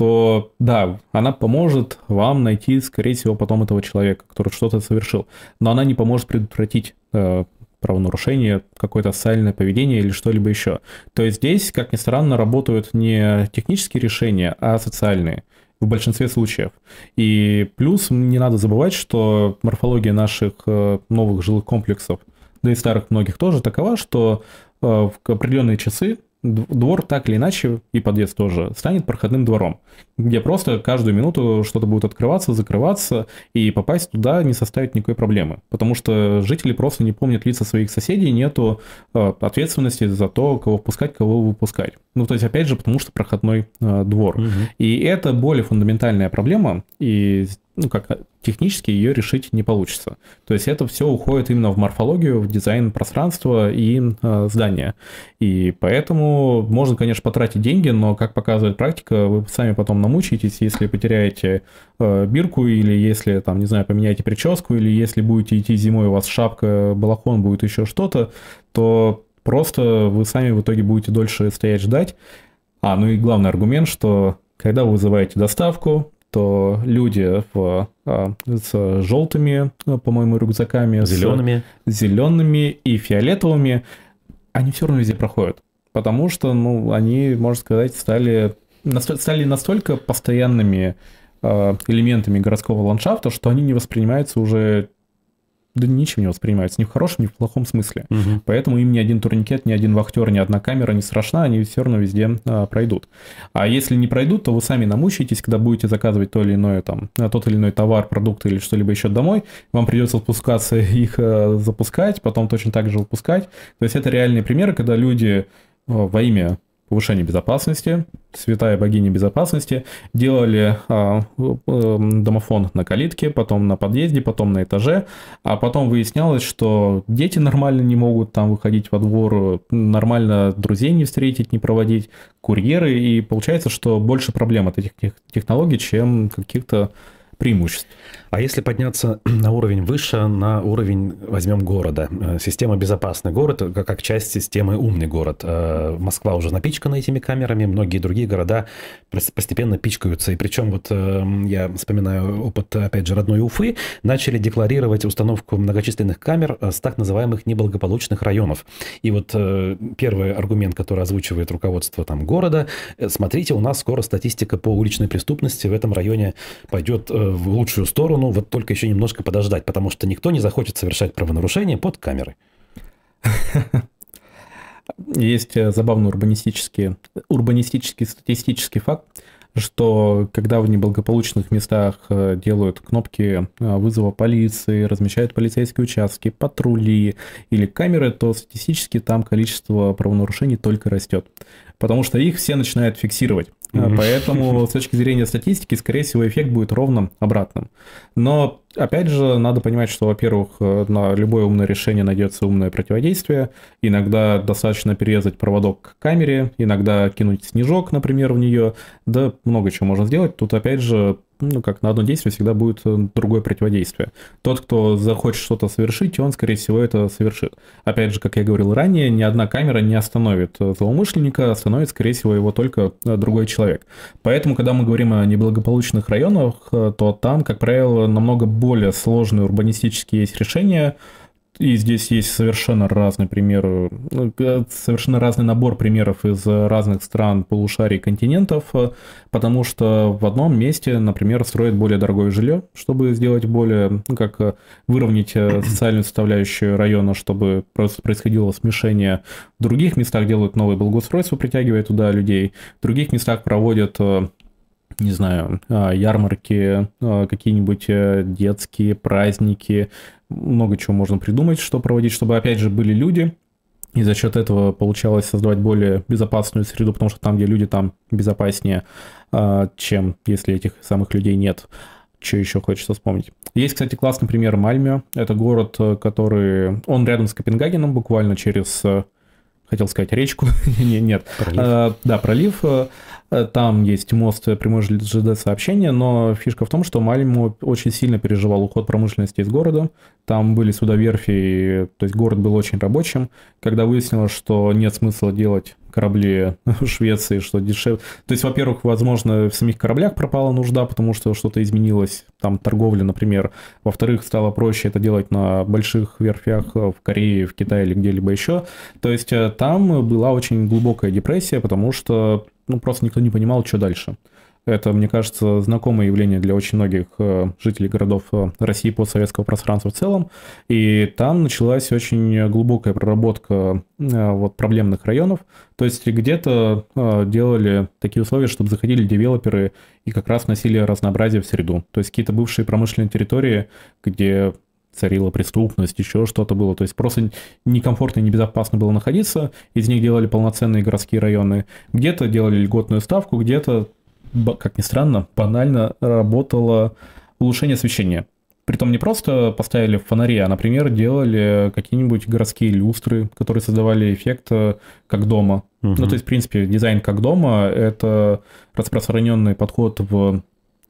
то да, она поможет вам найти, скорее всего, потом этого человека, который что-то совершил. Но она не поможет предотвратить э, правонарушение, какое-то социальное поведение или что-либо еще. То есть здесь, как ни странно, работают не технические решения, а социальные. В большинстве случаев. И плюс не надо забывать, что морфология наших новых жилых комплексов, да и старых многих тоже, такова, что в определенные часы двор так или иначе, и подъезд тоже, станет проходным двором, где просто каждую минуту что-то будет открываться, закрываться, и попасть туда не составит никакой проблемы. Потому что жители просто не помнят лица своих соседей, нету ответственности за то, кого впускать, кого выпускать. Ну, то есть, опять же, потому что проходной двор. Угу. И это более фундаментальная проблема, и ну, как технически ее решить не получится. То есть это все уходит именно в морфологию, в дизайн пространства и э, здания. И поэтому можно, конечно, потратить деньги, но, как показывает практика, вы сами потом намучаетесь, если потеряете э, бирку, или если, там, не знаю, поменяете прическу, или если будете идти зимой, у вас шапка, балахон, будет еще что-то, то просто вы сами в итоге будете дольше стоять ждать. А, ну и главный аргумент, что когда вы вызываете доставку, то люди в, а, с желтыми, по-моему, рюкзаками, зелеными. с зелеными и фиолетовыми, они все равно везде проходят. Потому что, ну, они, можно сказать, стали, стали настолько постоянными а, элементами городского ландшафта, что они не воспринимаются уже... Да ничего не воспринимается, ни в хорошем, ни в плохом смысле. Угу. Поэтому им ни один турникет, ни один вахтер, ни одна камера не страшна, они все равно везде а, пройдут. А если не пройдут, то вы сами намучаетесь, когда будете заказывать то или иное, там, тот или иной товар, продукт или что-либо еще домой, вам придется спускаться их а, запускать, потом точно так же выпускать. То есть это реальные примеры, когда люди а, во имя повышения безопасности, святая богиня безопасности, делали а, а, домофон на калитке, потом на подъезде, потом на этаже, а потом выяснялось, что дети нормально не могут там выходить во двор, нормально друзей не встретить, не проводить, курьеры, и получается, что больше проблем от этих технологий, чем каких-то преимуществ. А если подняться на уровень выше, на уровень, возьмем, города. Система «Безопасный город» как часть системы «Умный город». Москва уже напичкана этими камерами, многие другие города постепенно пичкаются. И причем вот я вспоминаю опыт, опять же, родной Уфы, начали декларировать установку многочисленных камер с так называемых неблагополучных районов. И вот первый аргумент, который озвучивает руководство там города: смотрите, у нас скоро статистика по уличной преступности в этом районе пойдет в лучшую сторону, вот только еще немножко подождать, потому что никто не захочет совершать правонарушение под камерой. Есть э, забавный урбанистический, урбанистический статистический факт, что когда в неблагополучных местах э, делают кнопки э, вызова полиции, размещают полицейские участки, патрули или камеры, то статистически там количество правонарушений только растет, потому что их все начинают фиксировать. Mm-hmm. Поэтому с точки зрения статистики, скорее всего, эффект будет ровно обратным. Но, опять же, надо понимать, что, во-первых, на любое умное решение найдется умное противодействие. Иногда достаточно перерезать проводок к камере, иногда кинуть снежок, например, в нее. Да много чего можно сделать. Тут, опять же, ну, как на одно действие всегда будет другое противодействие. Тот, кто захочет что-то совершить, он, скорее всего, это совершит. Опять же, как я говорил ранее, ни одна камера не остановит злоумышленника, остановит, скорее всего, его только другой человек. Поэтому, когда мы говорим о неблагополучных районах, то там, как правило, намного более сложные урбанистические есть решения. И здесь есть совершенно разные примеры, совершенно разный набор примеров из разных стран, полушарий, континентов, потому что в одном месте, например, строят более дорогое жилье, чтобы сделать более, ну, как выровнять социальную составляющую района, чтобы просто происходило смешение. В других местах делают новые благоустройства, притягивая туда людей, в других местах проводят, не знаю, ярмарки, какие-нибудь детские праздники, много чего можно придумать, что проводить, чтобы, опять же, были люди, и за счет этого получалось создавать более безопасную среду, потому что там, где люди, там безопаснее, чем если этих самых людей нет. Что еще хочется вспомнить? Есть, кстати, классный пример Мальмё. Это город, который... Он рядом с Копенгагеном, буквально через... Хотел сказать речку. Нет. Пролив. А, да, пролив. Там есть мост, прямое ЖД-сообщение, но фишка в том, что Мальмё очень сильно переживал уход промышленности из города. Там были судоверфи, то есть город был очень рабочим. Когда выяснилось, что нет смысла делать корабли в Швеции, что дешевле. То есть, во-первых, возможно, в самих кораблях пропала нужда, потому что что-то изменилось, там торговля, например. Во-вторых, стало проще это делать на больших верфях в Корее, в Китае или где-либо еще. То есть, там была очень глубокая депрессия, потому что ну, просто никто не понимал, что дальше. Это, мне кажется, знакомое явление для очень многих жителей городов России, постсоветского пространства в целом. И там началась очень глубокая проработка вот, проблемных районов. То есть где-то делали такие условия, чтобы заходили девелоперы и как раз вносили разнообразие в среду. То есть какие-то бывшие промышленные территории, где царила преступность, еще что-то было. То есть просто некомфортно и небезопасно было находиться. Из них делали полноценные городские районы. Где-то делали льготную ставку, где-то, как ни странно, банально работало улучшение освещения. Притом не просто поставили фонари, а, например, делали какие-нибудь городские люстры, которые создавали эффект как дома. Угу. Ну, то есть, в принципе, дизайн как дома – это распространенный подход в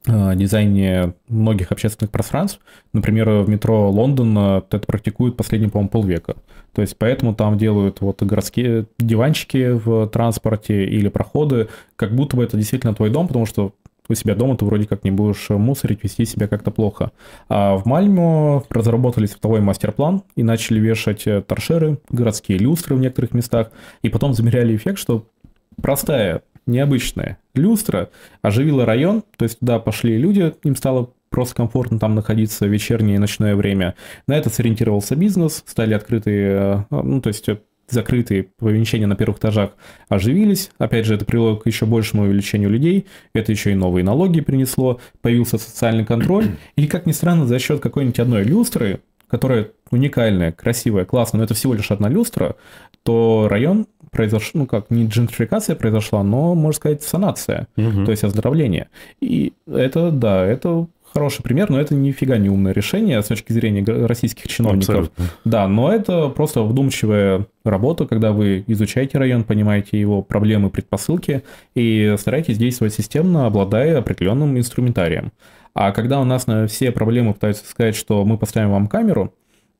дизайне многих общественных пространств. Например, в метро Лондона это практикуют последние, по-моему, полвека. То есть поэтому там делают вот городские диванчики в транспорте или проходы, как будто бы это действительно твой дом, потому что у себя дома ты вроде как не будешь мусорить, вести себя как-то плохо. А в Мальмё разработали световой мастер-план и начали вешать торшеры, городские люстры в некоторых местах, и потом замеряли эффект, что простая необычная люстра оживила район, то есть туда пошли люди, им стало просто комфортно там находиться в вечернее и ночное время. На это сориентировался бизнес, стали открытые, ну, то есть закрытые помещения на первых этажах оживились. Опять же, это привело к еще большему увеличению людей, это еще и новые налоги принесло, появился социальный контроль, и, как ни странно, за счет какой-нибудь одной люстры, которая уникальная, красивая, классная, но это всего лишь одна люстра, то район произошла, ну как, не джентрификация произошла, но, можно сказать, санация, угу. То есть оздоровление. И это, да, это хороший пример, но это нифига не умное решение с точки зрения российских чиновников. Абсолютно. Да, но это просто вдумчивая работа, когда вы изучаете район, понимаете его проблемы, предпосылки и стараетесь действовать системно, обладая определенным инструментарием. А когда у нас на все проблемы пытаются сказать, что мы поставим вам камеру,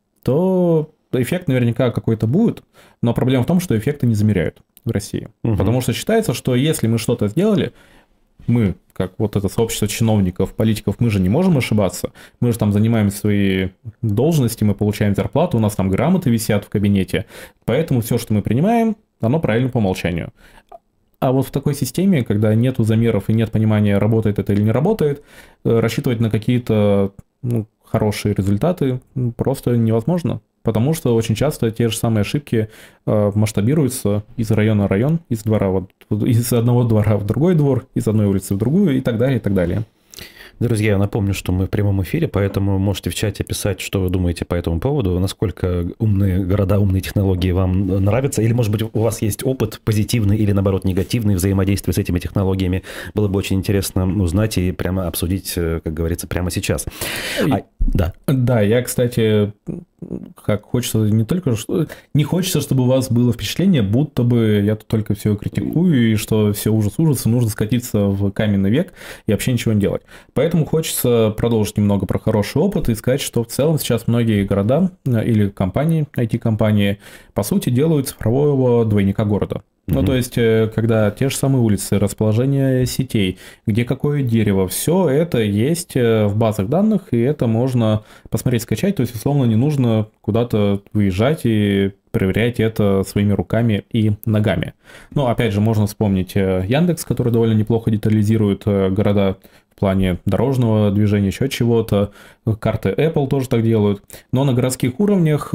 то эффект наверняка какой-то будет, но проблема в том, что эффекты не замеряют в России. Угу. Потому что считается, что если мы что-то сделали, мы, как вот это сообщество чиновников, политиков, мы же не можем ошибаться. Мы же там занимаем свои должности, мы получаем зарплату, у нас там грамоты висят в кабинете. Поэтому все, что мы принимаем, оно правильно по умолчанию. А вот в такой системе, когда нету замеров и нет понимания, работает это или не работает, рассчитывать на какие-то ну, хорошие результаты просто невозможно. потому что очень часто те же самые ошибки э, масштабируются из района в район, из двора вот, из одного двора в другой двор, из одной улицы в другую и так далее, и так далее. Друзья, я напомню, что мы в прямом эфире, поэтому можете в чате писать, что вы думаете по этому поводу, насколько умные города, умные технологии вам нравятся, или, может быть, у вас есть опыт позитивный или, наоборот, негативный взаимодействия с этими технологиями. Было бы очень интересно узнать и прямо обсудить, как говорится, прямо сейчас. А, да. Да, я, кстати, как хочется не только... Не хочется, чтобы у вас было впечатление, будто бы я тут только все критикую, и что все ужас-ужас, и нужно скатиться в каменный век и вообще ничего не делать. Поэтому хочется продолжить немного про хороший опыт и сказать, что в целом сейчас многие города или компании, ай ти-компании, по сути, делают цифрового двойника города. Ну, то есть, когда те же самые улицы, расположение сетей, где какое дерево, все это есть в базах данных, и это можно посмотреть, скачать. То есть, условно, не нужно куда-то выезжать и проверять это своими руками и ногами. Ну, опять же, можно вспомнить Яндекс, который довольно неплохо детализирует города в плане дорожного движения, еще чего-то. Карты Apple тоже так делают. Но на городских уровнях...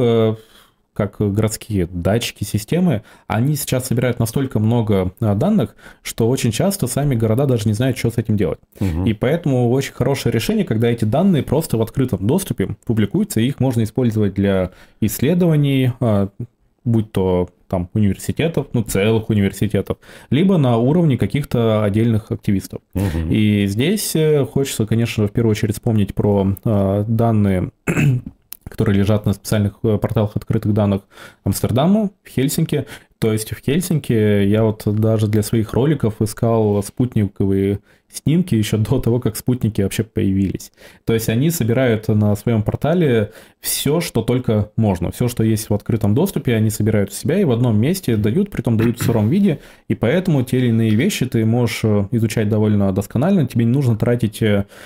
как городские датчики, системы, они сейчас собирают настолько много данных, что очень часто сами города даже не знают, что с этим делать. Угу. И поэтому очень хорошее решение, когда эти данные просто в открытом доступе публикуются, и их можно использовать для исследований, будь то там университетов, ну целых университетов, либо на уровне каких-то отдельных активистов. Угу. И здесь хочется, конечно, в первую очередь вспомнить про данные, которые лежат на специальных порталах открытых данных Амстердама, в Хельсинки. То есть в Хельсинки я вот даже для своих роликов искал спутниковые снимки еще до того, как спутники вообще появились. То есть они собирают на своем портале все, что только можно. Все, что есть в открытом доступе, они собирают в себя и в одном месте дают, притом дают в сыром виде. И поэтому те или иные вещи ты можешь изучать довольно досконально. Тебе не нужно тратить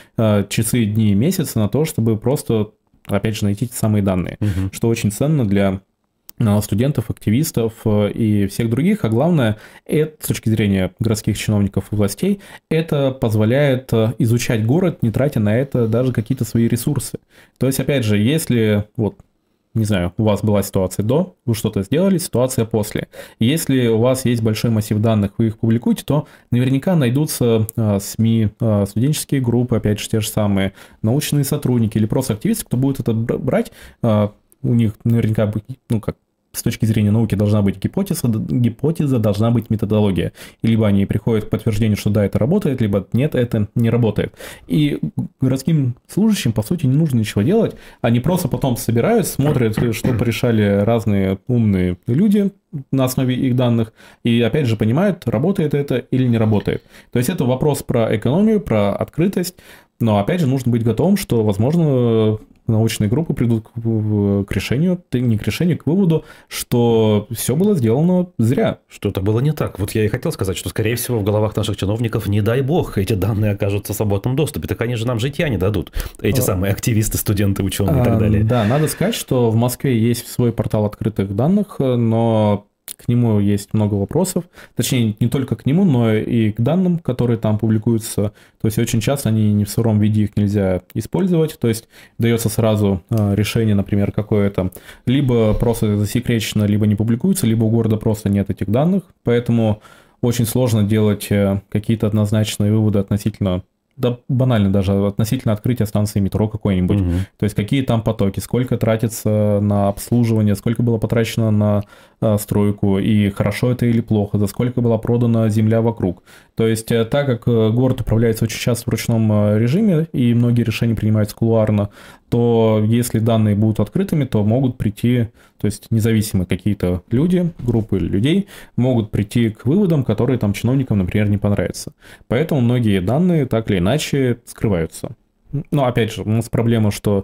часы, дни и месяцы на то, чтобы просто... опять же, найти те самые данные, угу. что очень ценно для студентов, активистов и всех других. А главное, это, с точки зрения городских чиновников и властей, это позволяет изучать город, не тратя на это даже какие-то свои ресурсы. То есть, опять же, если... вот не знаю, у вас была ситуация до, вы что-то сделали, ситуация после. Если у вас есть большой массив данных, вы их публикуете, то наверняка найдутся а, СМИ, а, студенческие группы, опять же, те же самые, научные сотрудники или просто активисты, кто будет это брать, а, у них наверняка, ну, как с точки зрения науки должна быть гипотеза, гипотеза должна быть методология. И либо они приходят к подтверждению, что да, это работает, либо нет, это не работает. И городским служащим, по сути, не нужно ничего делать. Они просто потом собирают, смотрят, что порешали разные умные люди на основе их данных, и опять же понимают, работает это или не работает. То есть это вопрос про экономию, про открытость, но опять же нужно быть готовым, что, возможно, научные группы придут к, к решению, не к решению, к выводу, что все было сделано зря. Что-то было не так. Вот я и хотел сказать, что, скорее всего, в головах наших чиновников, не дай бог, эти данные окажутся в свободном доступе. Так они же нам житья не дадут. Эти а... самые активисты, студенты, ученые а, и так далее. Да, надо сказать, что в Москве есть свой портал открытых данных, но... к нему есть много вопросов, точнее, не только к нему, но и к данным, которые там публикуются. То есть очень часто они не в сыром виде, их нельзя использовать, то есть дается сразу решение, например, какое-то, либо просто засекречено, либо не публикуется, либо у города просто нет этих данных, поэтому очень сложно делать какие-то однозначные выводы относительно... да банально даже относительно открытия станции метро какой-нибудь. Угу. То есть какие там потоки, сколько тратится на обслуживание, сколько было потрачено на а, стройку, и хорошо это или плохо, за сколько была продана земля вокруг. То есть так как город управляется очень часто в ручном режиме, и многие решения принимаются кулуарно, то если данные будут открытыми, то могут прийти, то есть независимые какие-то люди, группы людей, могут прийти к выводам, которые там чиновникам, например, не понравятся. Поэтому многие данные так или иначе скрываются. Но опять же, у нас проблема, что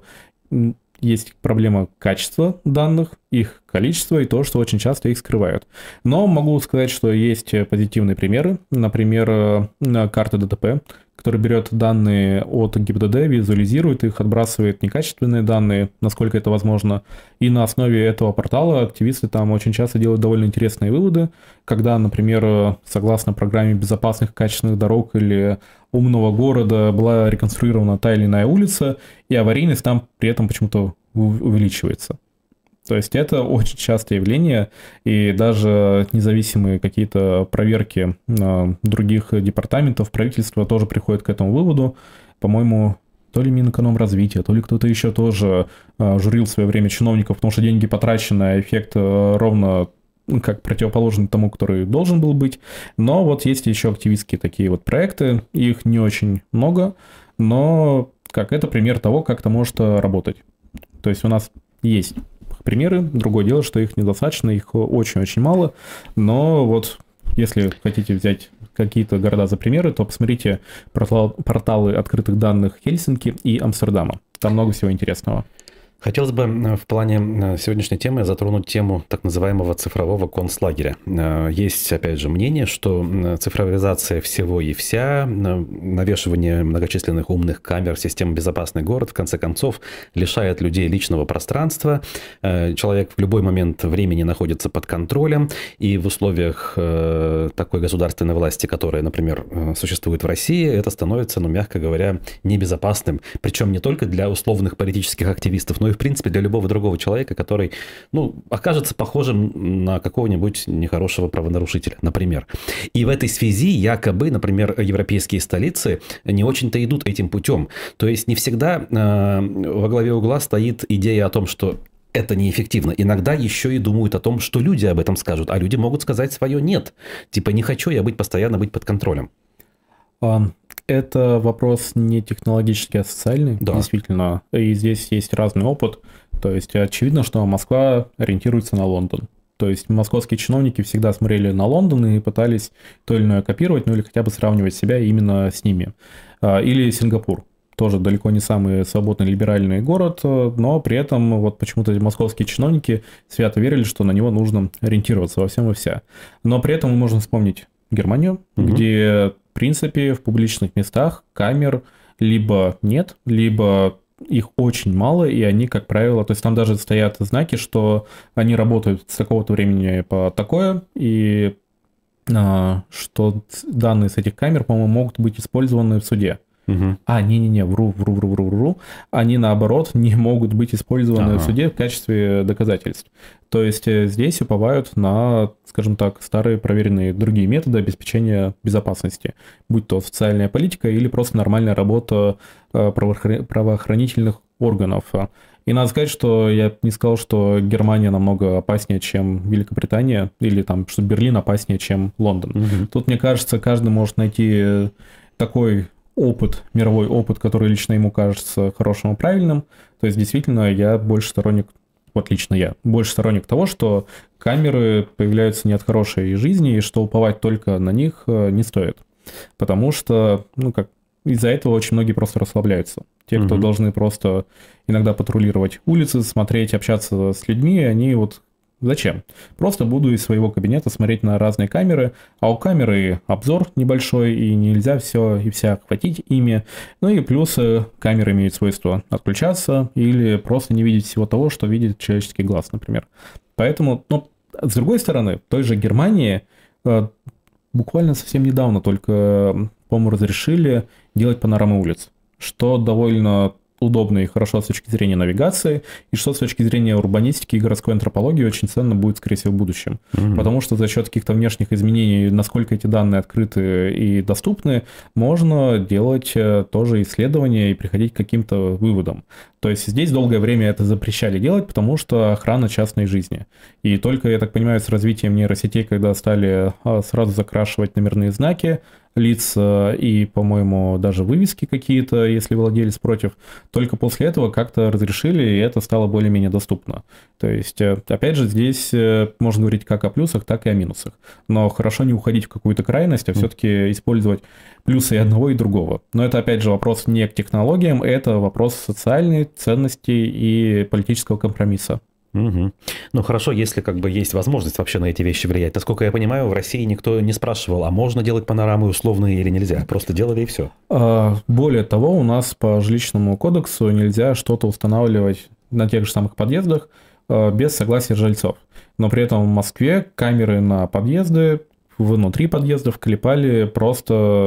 есть проблема качества данных, их количества и то, что очень часто их скрывают. Но могу сказать, что есть позитивные примеры. Например, карта ДТП, который берет данные от ГИБДД, визуализирует их, отбрасывает некачественные данные, насколько это возможно. И на основе этого портала активисты там очень часто делают довольно интересные выводы, когда, например, согласно программе безопасных качественных дорог или умного города была реконструирована та или иная улица, и аварийность там при этом почему-то увеличивается. То есть это очень частое явление, и даже независимые какие-то проверки других департаментов правительства тоже приходят к этому выводу. По-моему, то ли Минэкономразвития, то ли кто-то еще тоже журил в свое время чиновников, потому что деньги потрачены, а эффект ровно как противоположный тому, который должен был быть. Но вот есть еще активистские такие вот проекты, их не очень много, но как это пример того, как это может работать. То есть у нас есть примеры, другое дело, что их недостаточно, их очень-очень мало, но вот если хотите взять какие-то города за примеры, то посмотрите портал, порталы открытых данных Хельсинки и Амстердама. Там много всего интересного. Хотелось бы в плане сегодняшней темы затронуть тему так называемого цифрового концлагеря. Есть, опять же, мнение, что цифровизация всего и вся, навешивание многочисленных умных камер, система «Безопасный город», в конце концов, лишает людей личного пространства. Человек в любой момент времени находится под контролем, и в условиях такой государственной власти, которая, например, существует в России, это становится, ну, мягко говоря, небезопасным. Причем не только для условных политических активистов, но и, в принципе, для любого другого человека, который, ну, окажется похожим на какого-нибудь нехорошего правонарушителя, например. И в этой связи якобы, например, европейские столицы не очень-то идут этим путем. То есть не всегда э, во главе угла стоит идея о том, что это неэффективно. Иногда еще и думают о том, что люди об этом скажут, а люди могут сказать свое «нет». Типа «не хочу я быть постоянно быть под контролем». Это вопрос не технологический, а социальный, да. Действительно. И здесь есть разный опыт. То есть очевидно, что Москва ориентируется на Лондон. То есть московские чиновники всегда смотрели на Лондон и пытались то или иное копировать, ну или хотя бы сравнивать себя именно с ними. Или Сингапур. Тоже далеко не самый свободный либеральный город, но при этом вот почему-то московские чиновники свято верили, что на него нужно ориентироваться во всем и вся. Но при этом мы можем вспомнить Германию, угу. где... В принципе, в публичных местах камер либо нет, либо их очень мало, и они, как правило, то есть там даже стоят знаки, что они работают с такого-то времени по такое, и а, что данные с этих камер, по-моему, могут быть использованы в суде. Угу. А, не-не-не, вру, вру, вру, вру, вру. Они, наоборот, не могут быть использованы ага. в суде в качестве доказательств. То есть здесь уповают на, скажем так, старые проверенные другие методы обеспечения безопасности, будь то социальная политика или просто нормальная работа правоохранительных органов. И надо сказать, что я не сказал, что Германия намного опаснее, чем Великобритания, или там, что Берлин опаснее, чем Лондон. Угу. Тут, мне кажется, каждый может найти такой... опыт, мировой опыт, который лично ему кажется хорошим и правильным. То есть, действительно, я больше сторонник, вот лично я, больше сторонник того, что камеры появляются не от хорошей жизни, и что уповать только на них не стоит. Потому что, ну, как из-за этого очень многие просто расслабляются. Те, кто угу. должны просто иногда патрулировать улицы, смотреть, общаться с людьми, они вот... Зачем? Просто буду из своего кабинета смотреть на разные камеры, а у камеры обзор небольшой, и нельзя все и вся охватить ими. Ну и плюс камеры имеют свойство отключаться или просто не видеть всего того, что видит человеческий глаз, например. Поэтому, ну, с другой стороны, в той же Германии буквально совсем недавно только, по-моему, разрешили делать панорамы улиц, что довольно... удобно и хорошо с точки зрения навигации, и что с точки зрения урбанистики и городской антропологии очень ценно будет, скорее всего, в будущем. Mm-hmm. Потому что за счет каких-то внешних изменений, насколько эти данные открыты и доступны, можно делать тоже исследования и приходить к каким-то выводам. То есть здесь долгое время это запрещали делать, потому что охрана частной жизни. И только, я так понимаю, с развитием нейросетей, когда стали сразу закрашивать номерные знаки, лица и, по-моему, даже вывески какие-то, если владелец против, только после этого как-то разрешили, и это стало более-менее доступно. То есть, опять же, здесь можно говорить как о плюсах, так и о минусах. Но хорошо не уходить в какую-то крайность, а все-таки использовать плюсы и одного, и другого. Но это, опять же, вопрос не к технологиям, это вопрос социальной ценностей и политического компромисса. Угу. Ну хорошо, если как бы есть возможность вообще на эти вещи влиять. Насколько я понимаю, в России никто не спрашивал, а можно делать панорамы условные или нельзя. Просто делали и все. Более того, у нас по жилищному кодексу нельзя что-то устанавливать на тех же самых подъездах без согласия жильцов. Но при этом в Москве камеры на подъезды, внутри подъездов клепали просто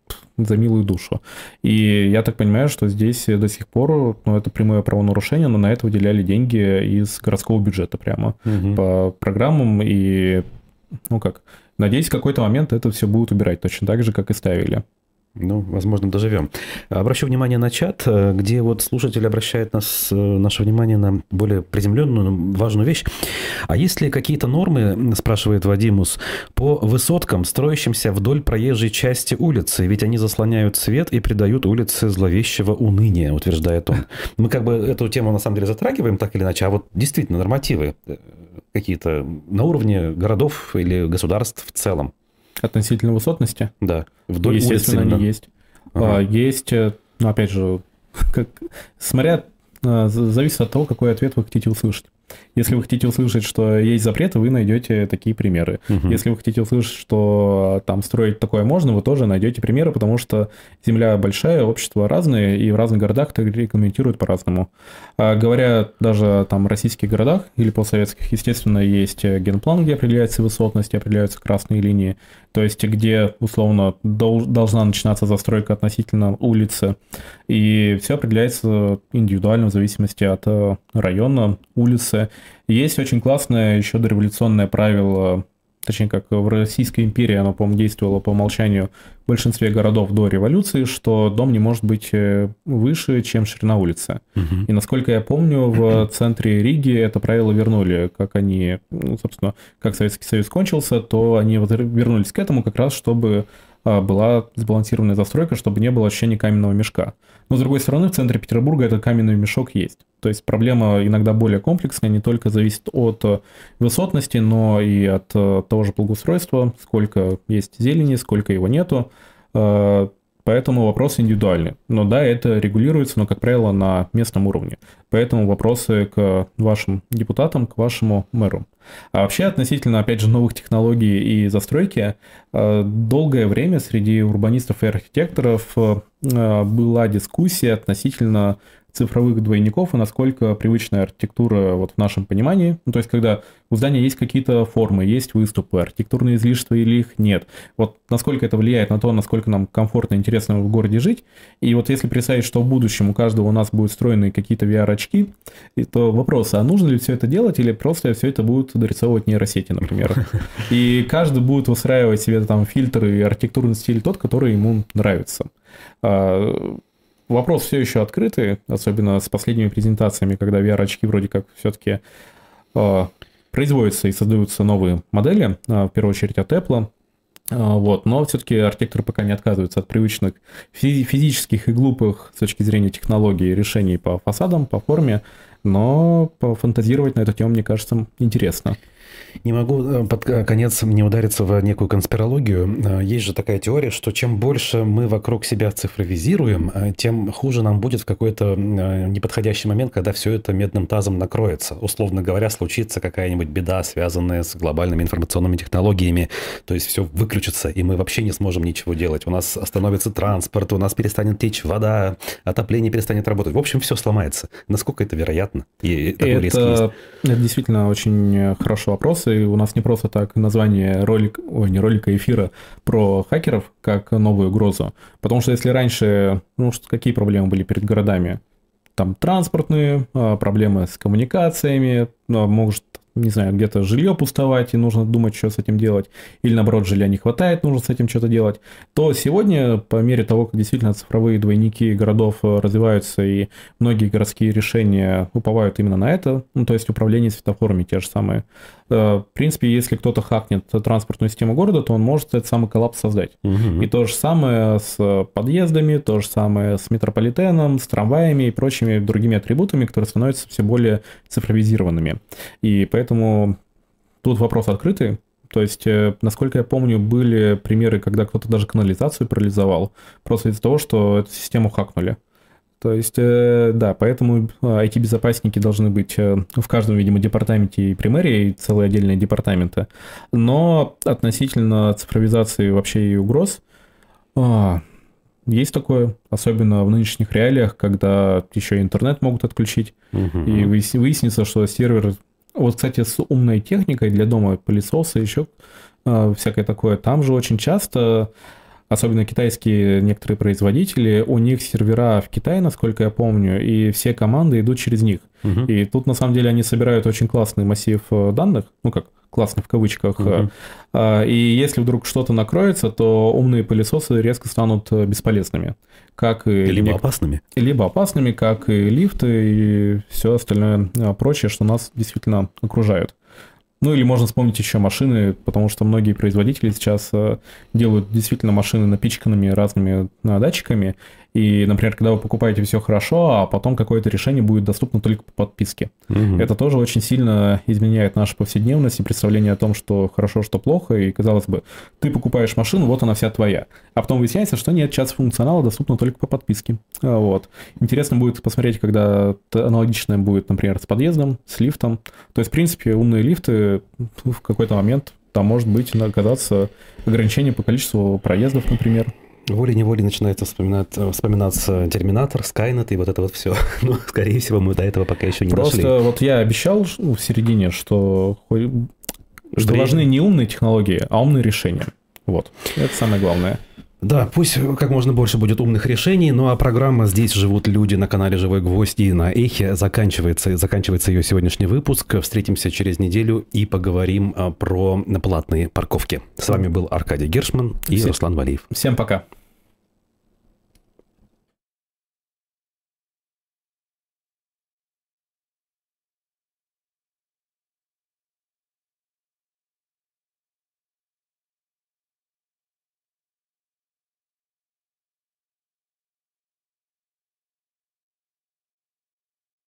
за милую душу. И я так понимаю, что здесь до сих пор, ну, это прямое правонарушение, но на это выделяли деньги из городского бюджета прямо угу. по программам. И, ну как, надеюсь, в какой-то момент это все будут убирать точно так же, как и ставили. Ну, возможно, доживем. Обращу внимание на чат, где вот слушатель обращает нас, наше внимание на более приземленную, важную вещь. А есть ли какие-то нормы, спрашивает Вадимус, по высоткам, строящимся вдоль проезжей части улицы? Ведь они заслоняют свет и придают улице зловещего уныния, утверждает он. Мы как бы эту тему на самом деле затрагиваем так или иначе, а вот действительно нормативы какие-то на уровне городов или государств в целом. Относительно высотности? Да. Вдоль Естественно, улицы, они есть. Ага. Есть, ну, опять же, как, смотря, зависит от того, какой ответ вы хотите услышать. Если вы хотите услышать, что есть запреты, вы найдете такие примеры. Угу. Если вы хотите услышать, что там строить такое можно, вы тоже найдете примеры, потому что земля большая, общество разное, и в разных городах это регламентируют по-разному. А говоря даже там, о российских городах или постсоветских, естественно, есть генплан, где определяется высотность, определяются красные линии, то есть где, условно, дол- должна начинаться застройка относительно улицы, и все определяется индивидуально в зависимости от района, улицы. Есть очень классное еще дореволюционное правило, точнее, как в Российской империи оно, по-моему, действовало по умолчанию в большинстве городов до революции, что дом не может быть выше, чем ширина улицы. Uh-huh. И, насколько я помню, в центре Риги это правило вернули, как они, ну, собственно, как Советский Союз кончился, то они вернулись к этому как раз, чтобы была сбалансированная застройка, чтобы не было ощущения каменного мешка. Но, с другой стороны, в центре Петербурга этот каменный мешок есть. То есть проблема иногда более комплексная, не только зависит от высотности, но и от того же благоустройства, сколько есть зелени, сколько его нету. Поэтому вопрос индивидуальный. Но да, это регулируется, но, как правило, на местном уровне. Поэтому вопросы к вашим депутатам, к вашему мэру. А вообще, относительно, опять же, новых технологий и застройки, долгое время среди урбанистов и архитекторов была дискуссия относительно цифровых двойников и насколько привычная архитектура вот в нашем понимании. Ну, то есть, когда у здания есть какие-то формы, есть выступы, архитектурные излишества или их нет. Вот насколько это влияет на то, насколько нам комфортно и интересно в городе жить. И вот если представить, что в будущем у каждого у нас будут встроены какие-то ви ар-очки, то вопрос, а нужно ли все это делать или просто все это будут дорисовывать нейросети, например. И каждый будет выстраивать себе там фильтры и архитектурный стиль тот, который ему нравится. Вопрос все еще открытый, особенно с последними презентациями, когда ви ар-очки вроде как все-таки э, производятся и создаются новые модели, э, в первую очередь от Apple. Э, вот, но все-таки архитекторы пока не отказываются от привычных физи- физических и глупых с точки зрения технологий решений по фасадам, по форме, но пофантазировать на эту тему, мне кажется, интересно. Не могу под конец не удариться в некую конспирологию. Есть же такая теория, что чем больше мы вокруг себя цифровизируем, тем хуже нам будет в какой-то неподходящий момент, когда все это медным тазом накроется. Условно говоря, случится какая-нибудь беда, связанная с глобальными информационными технологиями. То есть все выключится, и мы вообще не сможем ничего делать. У нас остановится транспорт, у нас перестанет течь вода, отопление перестанет работать. В общем, все сломается. Насколько это вероятно? И такой риск есть. Это действительно очень хороший вопрос. И у нас не просто так название ролика, ой, не ролика, эфира про хакеров как новую угрозу. Потому что если раньше, ну, какие проблемы были перед городами? Там транспортные, проблемы с коммуникациями, может, не знаю, где-то жилье пустовать, и нужно думать, что с этим делать, или наоборот, жилья не хватает, нужно с этим что-то делать, то сегодня, по мере того, как действительно цифровые двойники городов развиваются, и многие городские решения уповают именно на это, ну, то есть управление светофорами те же самые. В принципе, если кто-то хакнет транспортную систему города, то он может этот самый коллапс создать. Угу. И то же самое с подъездами, то же самое с метрополитеном, с трамваями и прочими другими атрибутами, которые становятся все более цифровизированными. И поэтому тут вопрос открытый. То есть, насколько я помню, были примеры, когда кто-то даже канализацию парализовал, просто из-за того, что эту систему хакнули. То есть, да, поэтому ай ти-безопасники должны быть в каждом, видимо, департаменте и при мэрии, и целые отдельные департаменты. Но относительно цифровизации вообще и угроз, есть такое, особенно в нынешних реалиях, когда еще и интернет могут отключить, угу. И выяснится, что сервер... Вот, кстати, с умной техникой для дома, пылесоса, еще всякое такое, там же очень часто... особенно китайские некоторые производители, у них сервера в Китае, насколько я помню, и все команды идут через них. Uh-huh. И тут, на самом деле, они собирают очень классный массив данных, ну как классный в кавычках. Uh-huh. И если вдруг что-то накроется, то умные пылесосы резко станут бесполезными. Как и либо нек... опасными. Либо опасными, как и лифты и все остальное прочее, что нас действительно окружают. Ну, или можно вспомнить еще машины, потому что многие производители сейчас делают действительно машины напичканными разными датчиками. И, например, когда вы покупаете все хорошо, а потом какое-то решение будет доступно только по подписке. Угу. Это тоже очень сильно изменяет нашу повседневность и представление о том, что хорошо, что плохо. И, казалось бы, ты покупаешь машину, вот она вся твоя. А потом выясняется, что нет, часть функционала доступна только по подписке. Вот. Интересно будет посмотреть, когда аналогичное будет, например, с подъездом, с лифтом. То есть, в принципе, умные лифты в какой-то момент там может быть оказаться ограничение по количеству проездов, например. Волей-неволей начинается вспоминать, вспоминаться Терминатор, Скайнет и вот это вот все. Но, скорее всего, мы до этого пока еще не Просто дошли. Просто вот я обещал в середине, что, что Время... важны не умные технологии, а умные решения. Вот. Это самое главное. Да, пусть как можно больше будет умных решений, ну а программа «Здесь живут люди» на канале «Живой гвоздь» и на Эхе заканчивается. Заканчивается ее сегодняшний выпуск. Встретимся через неделю и поговорим про платные парковки. С вами был Аркадий Гершман и Всем... Руслан Валиев. Всем пока.